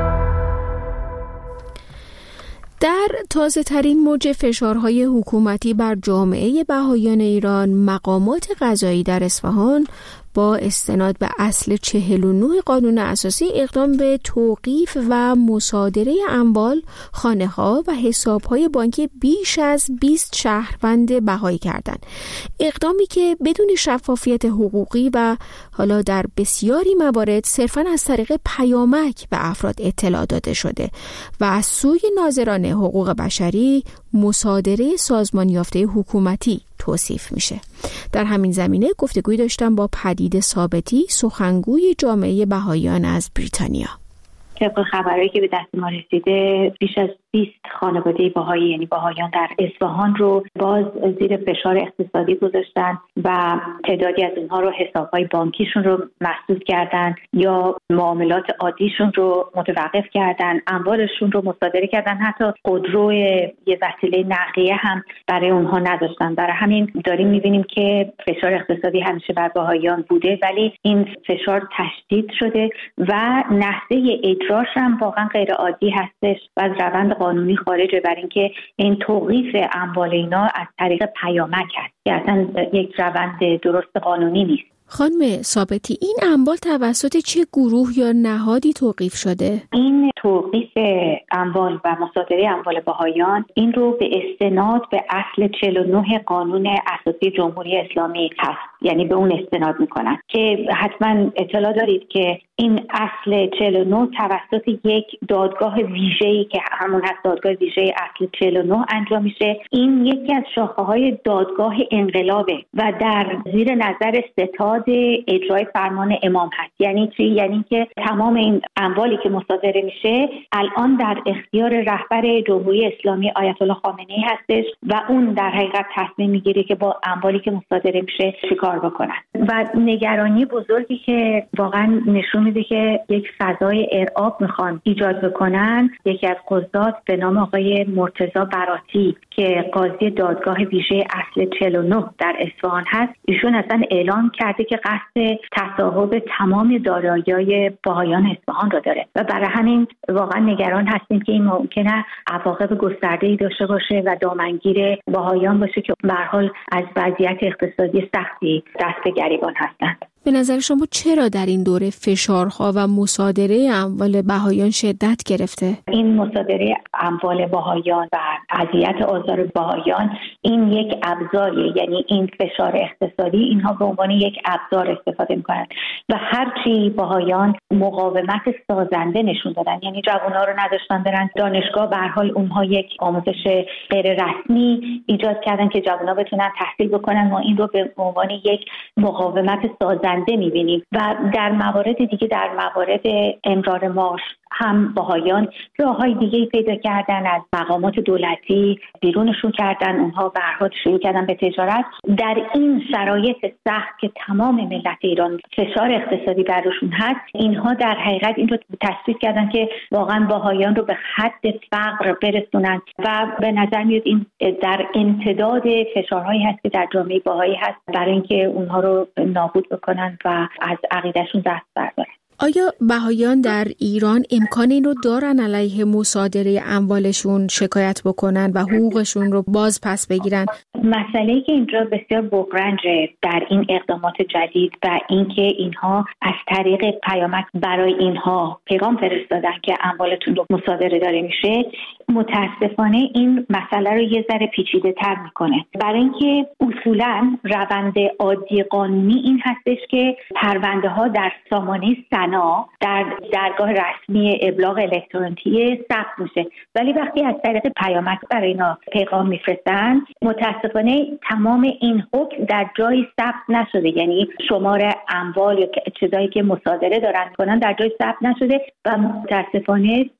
در تازه ترین موج فشارهای حکومتی بر جامعه بهائیان ایران، مقامات قضایی در اصفهان با استناد به اصل چهل و نه قانون اساسی اقدام به توقیف و مصادره اموال، خانه‌ها و حساب‌های بانکی بیش از بیست شهروند بهایی کردند. اقدامی که بدون شفافیت حقوقی و حالا در بسیاری موارد صرفاً از طریق پیامک به افراد اطلاع داده شده و از سوی ناظران حقوق بشری مصادره سازمان یافته حکومتی توصیف میشه. در همین زمینه گفتگوی داشتم با پدیده ثابتی، سخنگوی جامعه بهائیان از بریتانیا. طبق خبرایی که به دست ما رسیده بیش از بیست خانواده بهایی یعنی بهائیان در اصفهان رو باز زیر فشار اقتصادی گذاشتن و تعدادی از اونها رو حساب‌های بانکیشون رو مسدود کردن یا معاملات عادیشون رو متوقف کردن، اموالشون رو مصادره کردن، حتی خودرو یه وسیله نقلیه هم برای اونها نداشتن. برای همین داریم می‌بینیم که فشار اقتصادی همیشه بر بهائیان بوده، ولی این فشار تشدید شده و نحوه اجراش هم واقعا غیر عادی هستش و از روند قانونی خارجه، برای اینکه این توقیف اموال اینا از طریق پیامک هست که اصلا یک روند درست قانونی نیست. خانم ثابتی، این اموال توسط چه گروه یا نهادی توقیف شده؟ این توقیف اموال و مصادره اموال بهائیان این رو به استناد به اصل چهل و نه قانون اساسی جمهوری اسلامی هست، یعنی به اون استناد میکنن که حتما اطلاع دارید که این اصل چهل و نه توسط یک دادگاه ویژه‌ای که همون هست دادگاه ویژه اصل چهل و نه انجام میشه. این یکی از شاخه‌های دادگاه انقلابه و در زیر نظر ستاد اجرای فرمان امام هست. یعنی چی؟ یعنی که تمام این اموالی که مصادره میشه الان در اختیار رهبر جمهوری اسلامی آیت الله خامنه‌ای هستش و اون در حقیقت تصمیم میگیره که با اموالی که مصادره میشه چیکار بکنن. و نگرانی بزرگی که واقعا نشون میده که یک فضای ارعاب میخوان ایجاد بکنن، یکی از قضات به نام آقای مرتضی براتی که قاضی دادگاه ویژه اصل چهل و نه در اصفهان هست، ایشون اصلا اعلام کرده که قصد تصاحب تمام دارایی‌های بهائیان اصفهان را داره و برای همین واقعا نگران هستیم که این ممکنه عواقب گسترده‌ای داشته باشه و دامنگیر بهائیان باشه که به هر حال از وضعیت اقتصادی سختی دست به گریبان هستند. به نظر شما چرا در این دوره فشارها و مصادره اموال بهائیان شدت گرفته؟ این مصادره اموال بهائیان و اذیت آزار بهائیان این یک ابزاریه، یعنی این فشار اقتصادی اینها به عنوان یک ابزار استفاده میکنن و هرچی بهائیان مقاومت سازنده نشون دادن، یعنی جوان‌ها رو نداشتن برن دانشگاه، به هر حال اونها یک آموزش غیر رسمی ایجاد کردن که جوان‌ها بتونن تحصیل بکنن. ما این رو به عنوان یک مقاومت سازنده می‌بینیم و در موارد دیگه، در موارد امرار معاش هم بهائیان راه‌های دیگه‌ای پیدا کردن، از مقامات دولتی بیرونشون کردن، اونها به هر حال شروع کردن به تجارت. در این شرایط سخت که تمام ملت ایران فشار اقتصادی برشون هست، اینها در حقیقت این رو تثبیت کردن که واقعا بهائیان رو به حد فقر برسونن و به نظر میاد این در امتداد فشارهایی هست که در جامعه بهایی هست برای اینکه اونها رو نابود بکنن و از عقیدهشون دست بردارن. آیا بهائیان در ایران امکان این رو دارن علیه مصادره اموالشون شکایت بکنن و حقوقشون رو باز پس بگیرن؟ مسئله‌ای که اینجا بسیار بغرنجه در این اقدامات جدید و اینکه اینها از طریق پیامک برای اینها پیغام فرستادن که اموالتون رو مصادره داره میشه، متاسفانه این مسئله رو یه ذره پیچیده تر میکنه. برای اینکه اصولاً روند عادی قانونی این هستش که پرونده ها در سامانه سنا در درگاه رسمی ابلاغ الکترونیکی ثبت میشه، ولی وقتی از طریق پیامک برای اینا پیغام میفرستن، متاسفانه تمام این حکم در جای ثبت نشده، یعنی شمار اموال یا چیزایی که مصادره دارن کنن در جای ثبت نشده و متاسفانه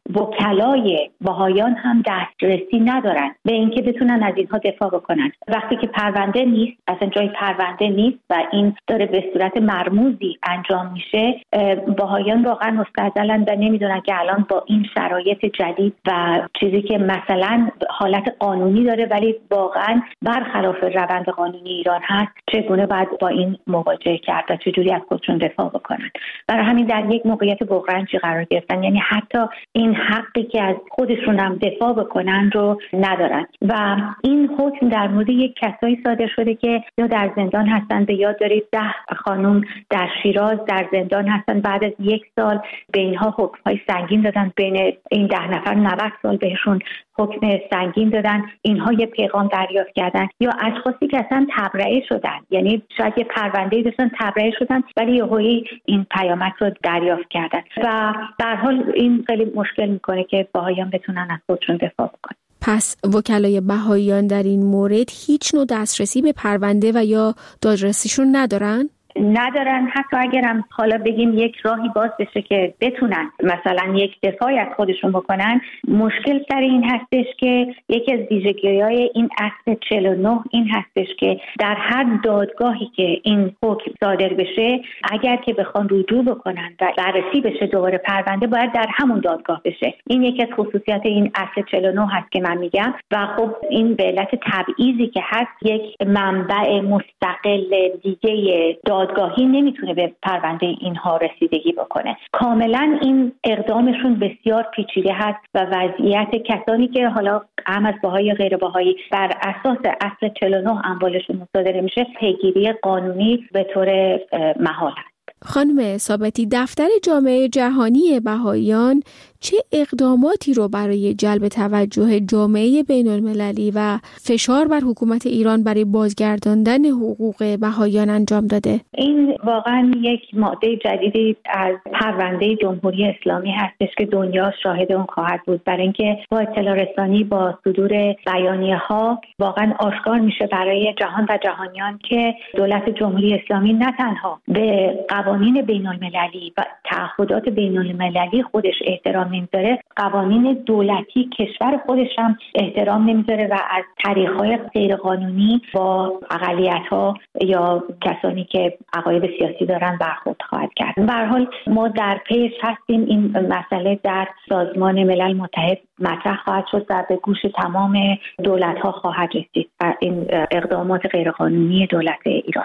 وکلای بهایان هم دسترسی ندارن به اینکه بتونن از اینها دفاع بکنن. وقتی که پرونده نیست، اصلا جای پرونده نیست و این داره به صورت مرموزی انجام میشه، بهایان واقعا مستعجلن و نمیدونن که الان با این شرایط جدید و چیزی که مثلا حالت قانونی داره ولی واقعا برخلاف روند قانونی ایران هست، چگونه باید با این مواجهه کرد و چجوری از خودشون دفاع بکنن. برای همین در یک موقعیت بغرنجی قرار گرفتن، یعنی حتی این حقی که از خودشون هم دفاع بکنن رو ندارن و این حکم در مورد یک کسایی صادر شده که یا در زندان هستن. به یاد دارید ده خانم در شیراز در زندان هستن، بعد از یک سال به اینها حکم‌های سنگین دادن، بین این ده نفر نود سال بهشون حکم سنگین دادن. اینها یه پیغام دریافت کردن یا اشخاصی که اصلا تبرئه شدن، یعنی شاید یه پرونده‌ای داشتن تبرئه شدن ولی یهویی این پیامک رو دریافت کردن و به هر حال این خیلی مشکل میکنه که بهاییان بتونن از خودشون دفاع بکنن. پس وکلای بهاییان در این مورد هیچ نوع دسترسی به پرونده و یا دادرسیشون ندارن؟ ندارن. حتی اگرم حالا بگیم یک راهی باز بشه که بتونن مثلا یک دفاعی از خودشون بکنن، مشکل سر این هستش که یکی از ویژگی‌های این اصل چهل و نه این هستش که در هر دادگاهی که این حکم صادر بشه، اگر که بخوان رجوع بکنن و بررسی بشه دوباره پرونده، باید در همون دادگاه بشه. این یکی از خصوصیات این اصل چهل و نه هست که من میگم و خب این به علت تبعیضی که هست، یک منبع مستقل دیگه دادگاهی نمیتونه به پرونده اینها رسیدگی بکنه. کاملا این اقدامشون بسیار پیچیده هست و وضعیت کسانی که حالا هم از بهایی غیر بهایی بر اساس اصل چهل و نه اموالشون مصادره میشه، پیگیری قانونی به طور محال هست. خانم ثابتی، دفتر جامعه جهانی بهاییان چه اقداماتی رو برای جلب توجه جامعه بین المللی و فشار بر حکومت ایران برای بازگرداندن حقوق بهاییان انجام داده؟ این واقعا یک ماده جدیدی از پرونده جمهوری اسلامی هستش که دنیا شاهد اون خواهد بود، برای اینکه با اطلاع رسانی با صدور بیانیه ها واقعا آشکار میشه برای جهان و جهانیان که دولت جمهوری اسلامی نه تنها به قوانین بین المللی و تعهدات بین المللی خودش احترام نمیذاره، قوانین دولتی کشور خودش هم احترام نمیذاره و از طریق‌های غیرقانونی با اقلیت‌ها یا کسانی که عقاید سیاسی دارن برخورد خواهد کرد. به هر حال ما در پیش هستیم، این مسئله در سازمان ملل متحد مطرح خواهد شد و به گوش تمام دولت‌ها خواهد رسید و این اقدامات غیرقانونی دولت ایران.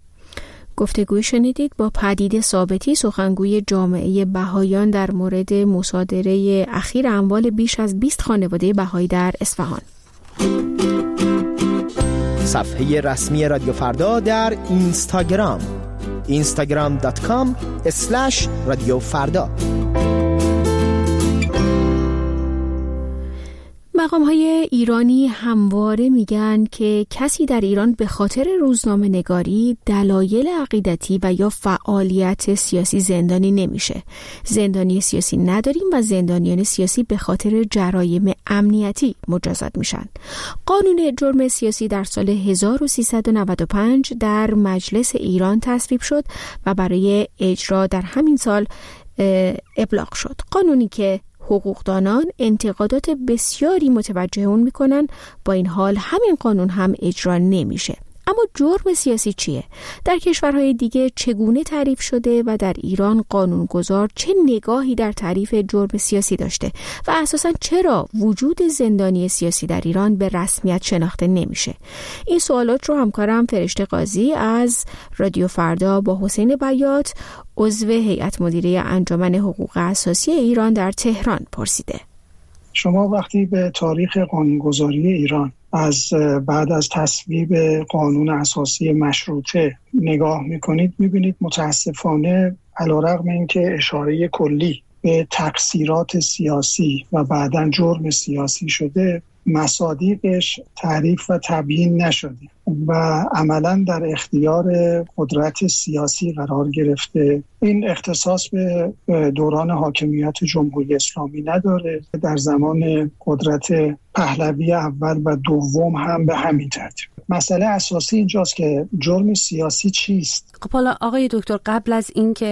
گفتگوی شنیدید با پدیده ثابتی، سخنگوی جامعه بهاییان در مورد مصادره اخیر اموال بیش از بیست خانواده بهایی در اصفهان. صفحه رسمی رادیو فردا در اینستاگرام اینستاگرام دات کام اسلش رادیو فردا. مقام‌های ایرانی همواره میگن که کسی در ایران به خاطر روزنامه نگاری، دلایل عقیدتی و یا فعالیت سیاسی زندانی نمیشه. زندانی سیاسی نداریم و زندانیان سیاسی به خاطر جرایم امنیتی مجازات میشن. قانون جرم سیاسی در سال هزار و سیصد و نود و پنج در مجلس ایران تصویب شد و برای اجرا در همین سال ابلاغ شد. قانونی که حقوقدانان انتقادات بسیاری متوجه اون میکنن، با این حال همین قانون هم اجرا نمیشه. اما جرم سیاسی چیه؟ در کشورهای دیگه چگونه تعریف شده و در ایران قانونگذار چه نگاهی در تعریف جرم سیاسی داشته و اساساً چرا وجود زندانی سیاسی در ایران به رسمیت شناخته نمیشه؟ این سوالات رو همکارم فرشته قاضی از رادیو فردا با حسین بیات، عضو هیئت مدیره انجمن حقوق اساسی ایران در تهران پرسیده. شما وقتی به تاریخ قانونگذاری ایران از بعد از تصویب قانون اساسی مشروطه نگاه میکنید، میبینید متاسفانه علیرغم اینکه اشاره کلی به تقصیرات سیاسی و بعداً جرم سیاسی شده، مصادیقش تعریف و تبیین نشده و عملاً در اختیار قدرت سیاسی قرار گرفته. این اختصاص به دوران حاکمیت جمهوری اسلامی نداره، در زمان قدرت پهلوی اول و دوم هم به همین ترتیب. مسئله اساسی اینجاست که جرم سیاسی چیست؟ خب حالا آقای دکتر، قبل از این که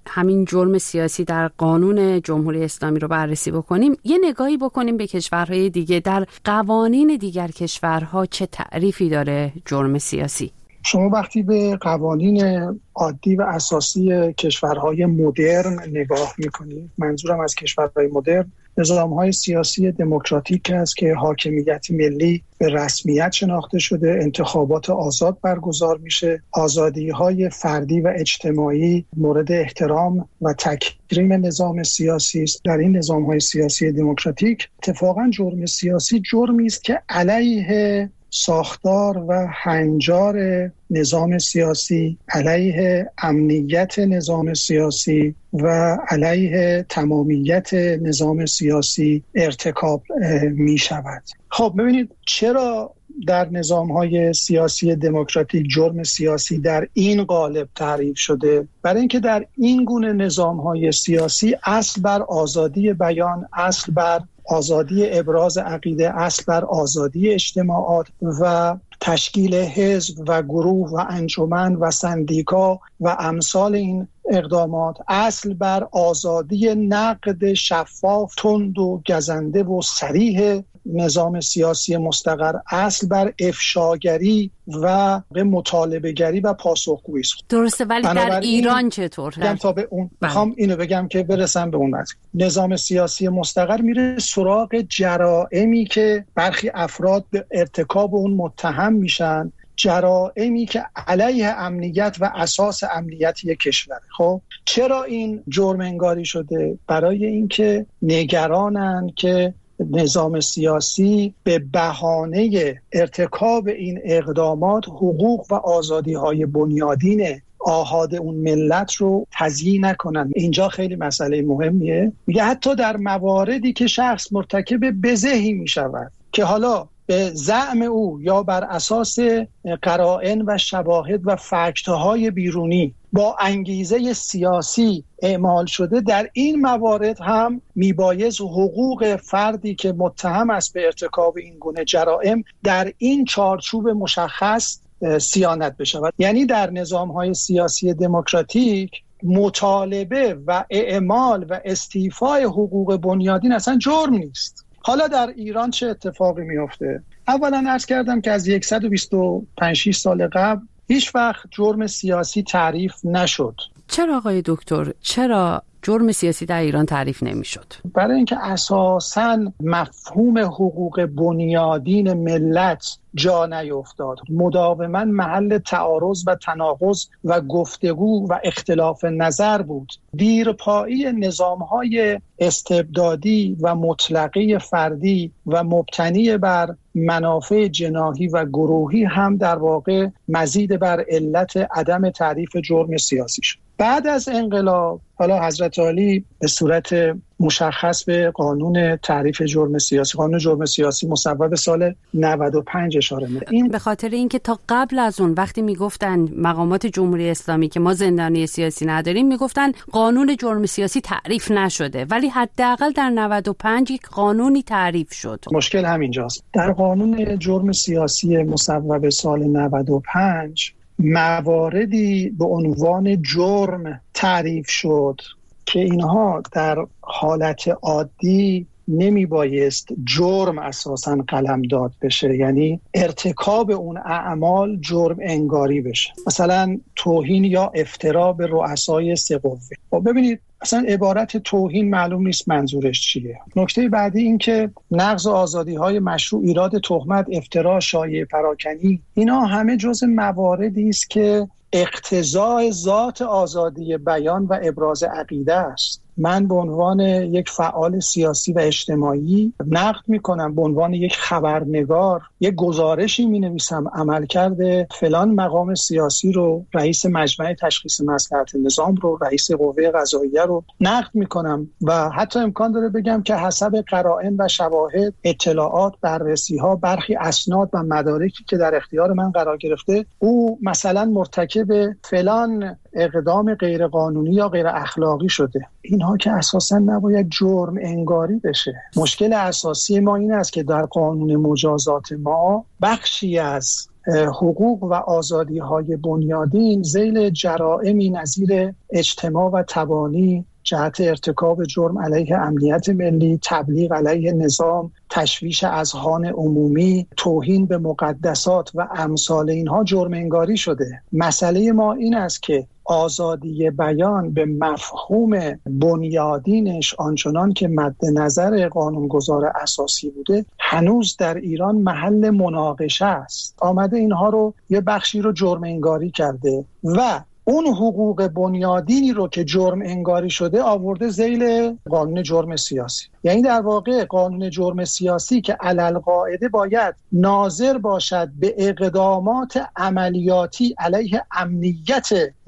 همین جرم سیاسی در قانون جمهوری اسلامی رو بررسی بکنیم، یه نگاهی بکنیم به کشورهای دیگه. در قوانین دیگر کشورها چه تعریفی داره جرم سیاسی؟ شما وقتی به قوانین عادی و اساسی کشورهای مدرن نگاه میکنید، منظورم از کشورهای مدرن نظامهای سیاسی دموکراتیک است که حاکمیت ملی به رسمیت شناخته شده، انتخابات آزاد برگزار میشه، آزادی‌های فردی و اجتماعی مورد احترام و تکریم نظام سیاسی است. در این نظامهای سیاسی دموکراتیک اتفاقاً جرم سیاسی جرمی است که علیه ساختار و هنجار نظام سیاسی، علیه امنیت نظام سیاسی و علیه تمامیت نظام سیاسی ارتکاب می شود. خب ببینید چرا در نظام‌های سیاسی دموکراتیک جرم سیاسی در این قالب تعریف شده؟ برای اینکه در این گونه نظام‌های سیاسی اصل بر آزادی بیان، اصل بر آزادی ابراز عقیده، اصل بر آزادی اجتماعات و تشکیل حزب و گروه و انجمن و سندیکا و امثال این اقدامات، اصل بر آزادی نقد شفاف، تند و گزنده و صریح نظام سیاسی مستقر، اصل بر افشاگری و به مطالبه گری و پاسخگویی است. درسته، ولی در ایران چطور؟ بگم تا به اون میخوام اینو بگم که برسم به اون وقت. نظام سیاسی مستقر میره سراغ جرائمی که برخی افراد به ارتکاب اون متهم میشن، جرائمی که علیه امنیت و اساس امنیت یک کشور. خب چرا این جرم انگاری شده؟ برای اینکه نگرانن که نظام سیاسی به بهانه ارتکاب این اقدامات حقوق و آزادی‌های بنیادین آحاد اون ملت رو تضییع نکنن. اینجا خیلی مسئله مهمیه. میگه حتی در مواردی که شخص مرتکب بزهی میشود که حالا به زعم او یا بر اساس قرائن و شواهد و فکت‌های بیرونی با انگیزه سیاسی اعمال شده، در این موارد هم میبایز حقوق فردی که متهم است به ارتکاب این گونه جرائم در این چارچوب مشخص صیانت بشود. یعنی در نظام‌های سیاسی دموکراتیک مطالبه و اعمال و استیفای حقوق بنیادین اصلا جرم نیست. حالا در ایران چه اتفاقی میفته؟ اولا عرض کردم که از صد و بیست و پنج سال قبل هیچ وقت جرم سیاسی تعریف نشد. چرا آقای دکتر؟ چرا جرم سیاسی در ایران تعریف نمیشد؟ برای اینکه اساساً مفهوم حقوق بنیادین ملت جا نیفتاد. مداوما محل تعارض و تناقض و گفتگو و اختلاف نظر بود. دیرپایی نظام‌های استبدادی و مطلقه فردی و مبتنی بر منافع جناحی و گروهی هم در واقع مزید بر علت عدم تعریف جرم سیاسی شد. بعد از انقلاب حالا حضرت عالی به صورت مشخص به قانون تعریف جرم سیاسی، قانون جرم سیاسی مصوب سال نود و پنج اشاره می‌کنه. این به خاطر اینکه تا قبل از اون وقتی میگفتن مقامات جمهوری اسلامی که ما زندانی سیاسی نداریم، میگفتن قانون جرم سیاسی تعریف نشده، ولی حداقل در نود و پنج یک قانونی تعریف شد. مشکل همینجاست. در قانون جرم سیاسی مصوب سال نود و پنج مواردی به عنوان جرم تعریف شد که اینها در حالت عادی نمی بایست جرم اساساً قلمداد بشه، یعنی ارتکاب اون اعمال جرم انگاری بشه. مثلا توهین یا افترا به رؤسای سه قوه. خب ببینید اصلا عبارت توهین معلوم نیست منظورش چیه. نکته بعدی این که نقض آزادی‌های مشروع، ایراد تهمت، افترا، شایعه پراکنی، اینا همه جزء مواردی است که اقتضای ذات آزادی بیان و ابراز عقیده است. من به عنوان یک فعال سیاسی و اجتماعی نقد میکنم، به عنوان یک خبرنگار یک گزارشی مینویسم، عملکرد فلان مقام سیاسی رو، رئیس مجمع تشخیص مصلحت نظام رو، رئیس قوه قضاییه رو نقد میکنم و حتی امکان داره بگم که حسب قرائن و شواهد، اطلاعات، بررسی‌ها، برخی اسناد و مدارکی که در اختیار من قرار گرفته، او مثلا مرتکب فلان اقدام غیرقانونی یا غیر اخلاقی شده. اینها که اساساً نباید جرم انگاری بشه. مشکل اساسی ما این است که در قانون مجازات ما بخشی از حقوق و آزادی‌های بنیادین ذیل جرائمی نظیر اجتماع و تبانی، جهت ارتکاب جرم علیه امنیت ملی، تبلیغ علیه نظام، تشویش اذهان عمومی، توهین به مقدسات و امثال اینها جرم انگاری شده. مسئله ما این است که آزادی بیان به مفهوم بنیادینش آنچنان که مد نظر قانونگذار اساسی بوده هنوز در ایران محل مناقشه است. آمده اینها رو یه بخشی رو جرم انگاری کرده و اون حقوق بنیادینی رو که جرم انگاری شده آورده ذیل قانون جرم سیاسی. یعنی در واقع قانون جرم سیاسی که علالقاعده باید ناظر باشد به اقدامات عملیاتی علیه امنیت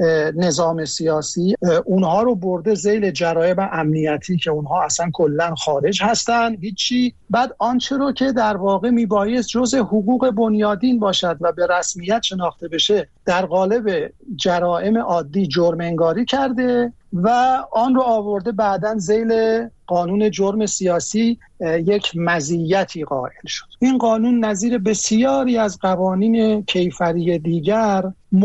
نظام سیاسی، اونها رو برده ذیل جرایم امنیتی که اونها اصلا کلا خارج هستن، هیچی. بعد آنچه رو که در واقع میبایست جزء حقوق بنیادین باشد و به رسمیت شناخته بشه در قالب جرایم عادی جرم انگاری کرده و آن رو آورده بعداً ذیل قانون جرم سیاسی یک مزیتی قائل شد. این قانون نظیر بسیاری از قوانین کیفری دیگر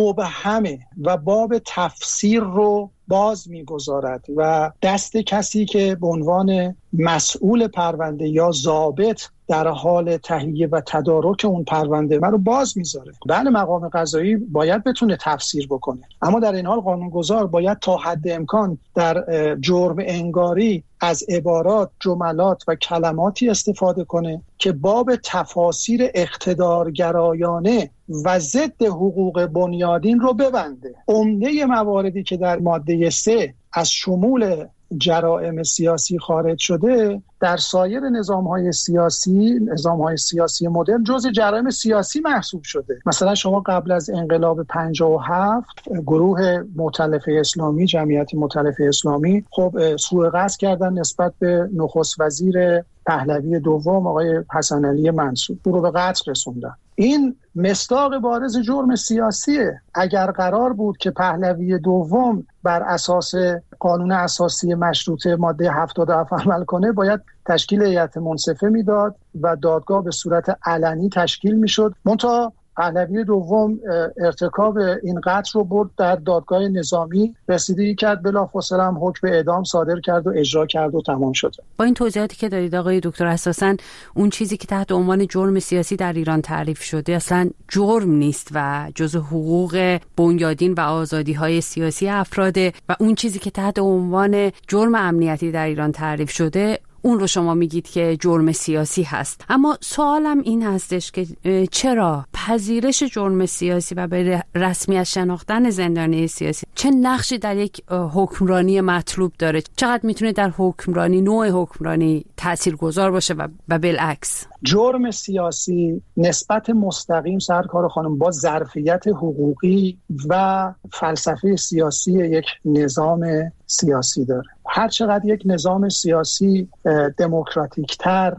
مبهمه و باب تفسیر رو باز می‌گذارد و دست کسی که به عنوان مسئول پرونده یا ضابط در حال تهیه و تدارک اون پرونده رو باز میذاره. بله مقام قضایی باید بتونه تفسیر بکنه، اما در این حال قانونگذار باید تا حد امکان در جرم انگاری از عبارات، جملات و کلماتی استفاده کنه که باب تفاسیر اقتدارگرایانه و ضد حقوق بنیادین رو ببنده. عمده مواردی که در ماده سه از شمول جرائم سیاسی خارج شده در سایر نظام‌های سیاسی، نظام‌های سیاسی مدرن جزء جرائم سیاسی محسوب شده. مثلا شما قبل از انقلاب پنجاه و هفت گروه مؤتلفه اسلامی، جمعیت مؤتلفه اسلامی خب سوء قصد کردن نسبت به نخست وزیر پهلوی دوم آقای حسن علی منصور، او رو به قتل رسوندن. این مصداق بارز جرم سیاسیه. اگر قرار بود که پهلوی دوم بر اساس قانون اساسی مشروطه ماده هفتاد و هفت عمل کنه، باید تشکیل هیئت منصفه میداد و دادگاه به صورت علنی تشکیل میشد. منتها پهلوی دوم ارتکاب این قتل رو برد در دادگاه نظامی، رسیدگی کرد، بلافاصله هم حکم اعدام صادر کرد و اجرا کرد و تمام شد. با این توضیحاتی که دارید آقای دکتر، اساساً اون چیزی که تحت عنوان جرم سیاسی در ایران تعریف شده اصلاً جرم نیست و جزء حقوق بنیادین و آزادی‌های سیاسی افراده و اون چیزی که تحت عنوان جرم امنیتی در ایران تعریف شده اون رو شما میگید که جرم سیاسی هست. اما سوالم این هستش که چرا پذیرش جرم سیاسی و به رسمیت شناختن زندانی سیاسی چه نقشی در یک حکمرانی مطلوب داره؟ چقدر میتونه در حکمرانی، نوع حکمرانی تاثیرگذار باشه و, و بالعکس؟ جرم سیاسی نسبت مستقیم سرکار خانم با ظرفیت حقوقی و فلسفه سیاسی یک نظام سیاسی داره. هر چقدر یک نظام سیاسی دموکراتیک تر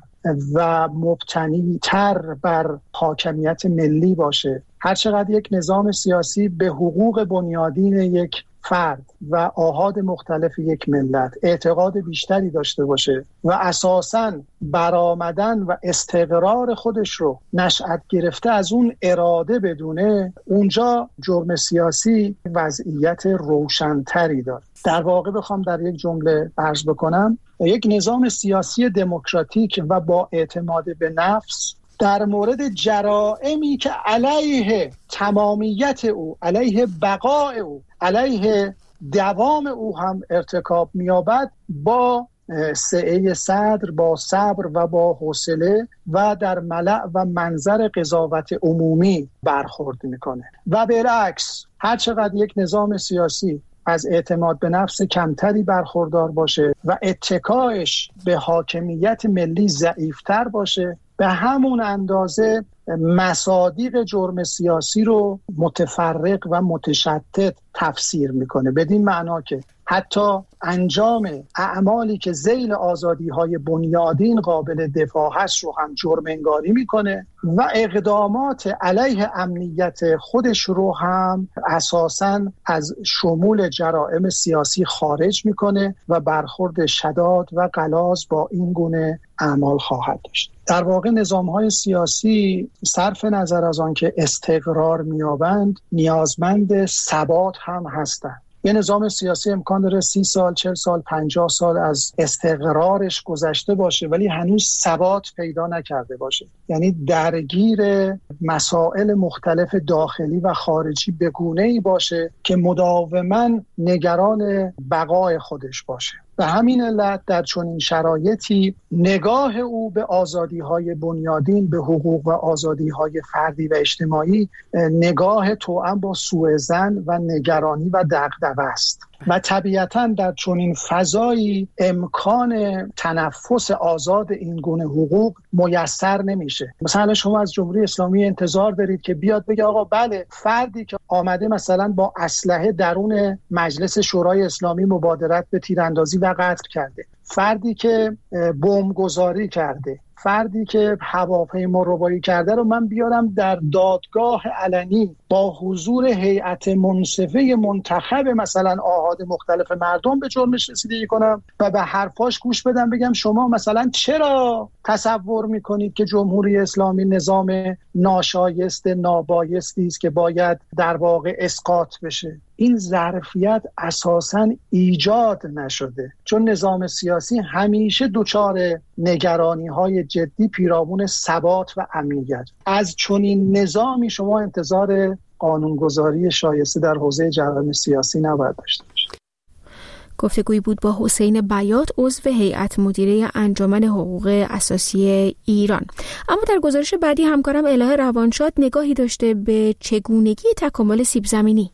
و مبتنی تر بر حاکمیت ملی باشه، هر چقدر یک نظام سیاسی به حقوق بنیادین یک فرد و آحاد مختلف یک ملت اعتقاد بیشتری داشته باشه و اساساً برآمدن و استقرار خودش رو نشأت گرفته از اون اراده بدونه، اونجا جرم سیاسی وضعیت روشنتری داره. در واقع بخوام در یک جمله عرض بکنم، یک نظام سیاسی دموکراتیک و با اعتماد به نفس در مورد جرائمی که علیه تمامیت او، علیه بقای او، علیه دوام او هم ارتکاب می‌یابد، با سعه صدر، با صبر و با حوصله و در ملأ و منظر قضاوت عمومی برخورد میکنه. و بالعکس هر چقدر یک نظام سیاسی از اعتماد به نفس کمتری برخوردار باشه و اتکاش به حاکمیت ملی ضعیفتر باشه، به همون اندازه مصادیق جرم سیاسی رو متفرق و متشتت تفسیر میکنه، بدین معنا که حتی انجام اعمالی که ذیل آزادی‌های بنیادین قابل دفاع هست رو هم جرم انگاری میکنه و اقدامات علیه امنیت خودش رو هم اساساً از شمول جرائم سیاسی خارج میکنه و برخورد شداد و غلاظ با این گونه اعمال خواهد داشت. در واقع نظام‌های سیاسی صرف نظر از آن که استقرار می‌یابند نیازمند ثبات هم هستند. یه نظام سیاسی امکان داره سی سال، چهل سال، پنجاه سال از استقرارش گذشته باشه ولی هنوز ثبات پیدا نکرده باشه، یعنی درگیر مسائل مختلف داخلی و خارجی به گونه‌ای باشه که مداوماً نگران بقای خودش باشه. به همین علت در چنین شرایطی نگاه او به آزادی‌های بنیادین، به حقوق و آزادی‌های فردی و اجتماعی نگاه توأم با سوءظن و نگرانی و دغدغه است و طبیعتاً در چنین فضایی امکان تنفس آزاد این گونه حقوق میسر نمیشه. مثلا شما از جمهوری اسلامی انتظار دارید که بیاد بگه آقا بله، فردی که آمده مثلا با اسلحه درون مجلس شورای اسلامی مبادرت به تیراندازی و قتل کرده، فردی که بمبگذاری کرده، فردی که هواپیما ربایی کرده رو من بیارم در دادگاه علنی با حضور هیئت منصفه منتخب مثلا آحاد مختلف مردم به جرمش رسیدگی کنم و به حرفاش گوش بدم، بگم شما مثلا چرا تصور میکنید که جمهوری اسلامی نظام ناشایست نابایستی است که باید در واقع اسقاط بشه؟ این ظرفیت اساساً ایجاد نشده، چون نظام سیاسی همیشه دچار نگرانی‌های جدی پیرامون ثبات و امنیت. از چنین نظامی شما انتظار قانونگذاری شایسته در حوزه جرایم سیاسی نباید داشته باشید. گفتگویی بود با حسین بیات، عضو هیئت مدیره انجمن حقوق اساسی ایران. اما در گزارش بعدی همکارم الهه روانشاد نگاهی داشته به چگونگی تکامل سیب زمینی.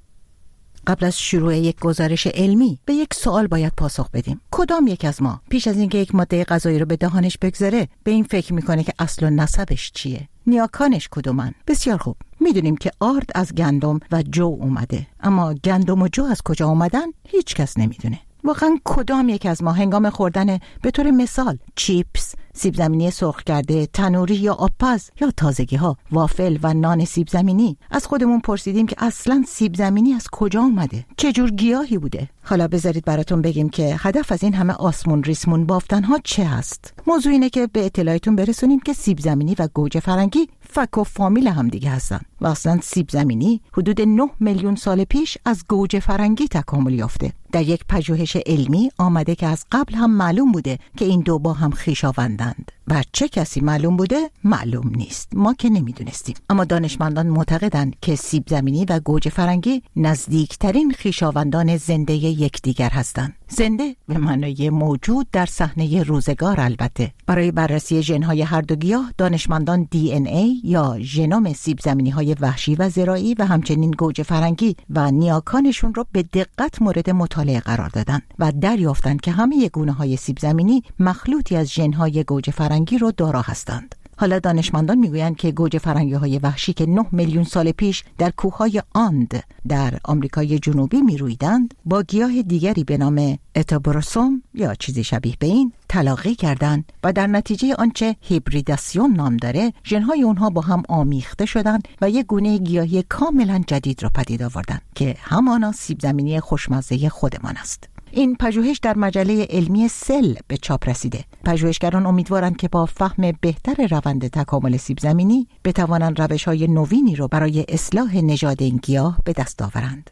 قبل از شروع یک گزارش علمی به یک سوال باید پاسخ بدیم. کدام یک از ما پیش از اینکه یک ماده غذایی رو به دهانش بگذاره به این فکر میکنه که اصل و نسبش چیه؟ نیاکانش کدومن؟ بسیار خوب، میدونیم که آرد از گندم و جو اومده، اما گندم و جو از کجا اومدن هیچ کس نمیدونه. واقعا کدام یک از ما هنگام خوردن به طور مثال چیپس، سیب زمینی سرخ کرده، تنوری یا آبپز یا تازگی ها، وافل و نان سیب زمینی از خودمون پرسیدیم که اصلا سیب زمینی از کجا اومده؟ چه جور گیاهی بوده؟ حالا بذارید براتون بگیم که هدف از این همه آسمون ریسمون بافتن ها چه هست. موضوع اینه که به اطلاعتون برسونیم که سیب زمینی و گوجه فرنگی فک و فامیل هم دیگه هستن و اصلا سیب زمینی حدود نه میلیون سال پیش از گوجه فرنگی تکامل یافته. در یک پژوهش علمی آمده که از قبل هم معلوم بوده که این دو با هم خویشاوندند. و چه کسی معلوم بوده؟ معلوم نیست، ما که نمیدونستیم. اما دانشمندان معتقدند که سیب زمینی و گوجه فرنگی نزدیکترین خویشاوندان زنده یکدیگر هستند. زنده به معنای موجود در صحنه روزگار. البته برای بررسی ژن‌های هر دو گیاه دانشمندان دی ان ای یا ژنوم سیب زمینی‌های وحشی و زراعی و همچنین گوجه فرنگی و نیاکانشون رو به دقت مورد مطالعه قرار دادن و دریافتند که همه گونه‌های سیب زمینی مخلوطی از ژن‌های گوجه فرنگی رو دارا هستند. حالا دانشمندان میگویند که گوجه فرنگی‌های وحشی که نه میلیون سال پیش در کوههای آند در آمریکای جنوبی میرویدند با گیاه دیگری به نام اتابروسوم یا چیزی شبیه به این تلاقی کردند و در نتیجه آنچه هیبریداسیون نام داره ژن‌های اونها با هم آمیخته شدند و یک گونه گیاهی کاملا جدید را پدید آوردند که همانا سیب زمینی خوشمزه خودمان است. این پژوهش در مجله علمی سل به چاپ رسیده. پژوهشگران امیدوارند که با فهم بهتر روند تکامل سیب زمینی بتوانند روش‌های نوینی رو برای اصلاح نژاد این گیاه به دست آورند.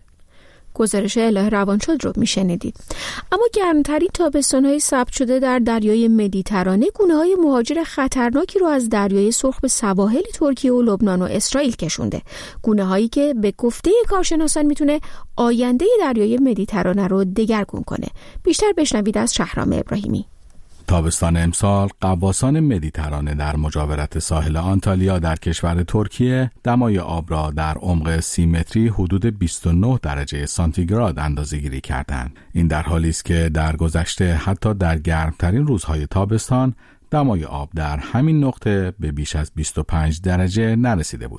گزارش الهه روانشاد رو میشنیدید. اما گرمترین تابستان‌های ثبت شده در دریای مدیترانه گونه‌های مهاجر خطرناکی رو از دریای سرخ به سواحل ترکیه و لبنان و اسرائیل کشونده. گونه‌هایی که به گفته کارشناسان میتونه آینده دریای مدیترانه رو دگرگون کنه. بیشتر بشنوید از شهرام ابراهیمی. تابستان امسال غواصان مدیترانه در مجاورت ساحل آنتالیا در کشور ترکیه دمای آب را در عمق سی متری حدود بیست و نه درجه سانتیگراد اندازه‌گیری کردند. این در حالی است که در گذشته حتی در گرمترین روزهای تابستان دمای آب در همین نقطه به بیش از بیست و پنج درجه نرسیده بود.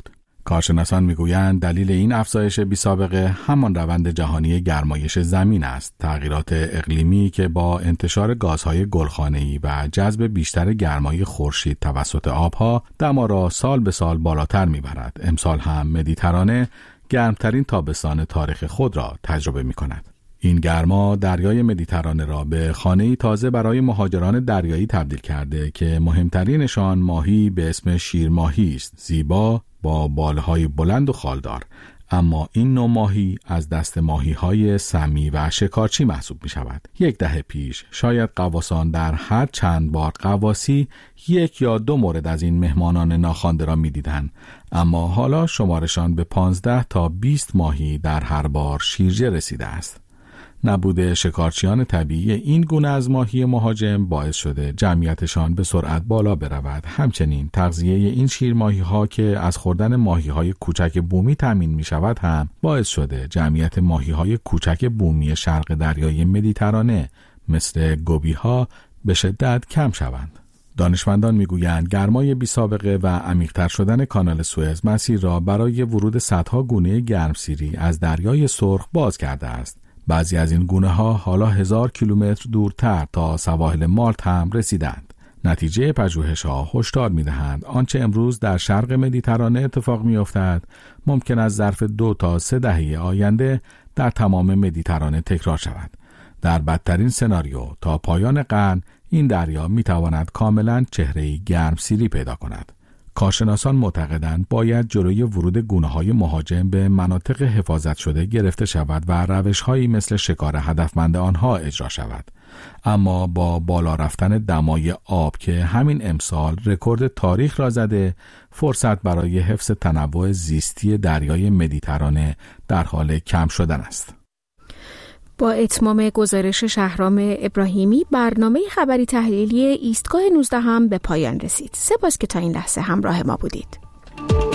کارشناسان میگویند دلیل این افزایش بی‌سابقه همان روند جهانی گرمایش زمین است، تغییرات اقلیمی که با انتشار گازهای گلخانه‌ای و جذب بیشتر گرمای خورشید توسط آبها دما را سال به سال بالاتر میبرد. امسال هم مدیترانه گرمترین تابستان تاریخ خود را تجربه میکند. این گرما دریای مدیترانه را به خانه‌ای تازه برای مهاجران دریایی تبدیل کرده که مهمترینشان ماهی به اسم شیرماهی است، زیبا با بالهای بلند و خالدار. اما این نوع ماهی از دست ماهی‌های سمی و شکارچی محسوب می شود. یک دهه پیش شاید غواصان در هر چند بار غواصی یک یا دو مورد از این مهمانان ناخوانده را می دیدن. اما حالا شمارشان به پانزده تا بیست ماهی در هر بار شیرجه رسیده است. نبود شکارچیان طبیعی این گونه از ماهی مهاجم باعث شده جمعیتشان به سرعت بالا برود. همچنین تغذیه این شیرماهی ها که از خوردن ماهی های کوچک بومی تامین می شود هم باعث شده جمعیت ماهی های کوچک بومی شرق دریای مدیترانه مثل گوبی ها به شدت کم شوند. دانشمندان میگویند گرمای بی‌سابقه و عمیق‌تر شدن کانال سوئز مسیر را برای ورود صدها گونه گرمسیری از دریای سرخ باز کرده است. بعضی از این گونه ها حالا هزار کیلومتر دورتر تا سواحل مالت هم رسیدند. نتیجه پژوهش ها هشدار می دهند آنچه امروز در شرق مدیترانه اتفاق می افتد ممکن است ظرف دو تا سه دهه آینده در تمام مدیترانه تکرار شود. در بدترین سناریو تا پایان قرن این دریا می تواند کاملا چهره گرمسیری پیدا کند. کارشناسان معتقدند باید جلوی ورود گونه‌های مهاجم به مناطق حفاظت شده گرفته شود و روش‌هایی مثل شکار هدفمند آنها اجرا شود. اما با بالا رفتن دمای آب که همین امسال رکورد تاریخ را زده، فرصت برای حفظ تنوع زیستی دریای مدیترانه در حال کم شدن است. با اتمام گزارش شهرام ابراهیمی برنامه خبری تحلیلی ایستگاه نوزده هم به پایان رسید. سپاس که تا این لحظه همراه ما بودید.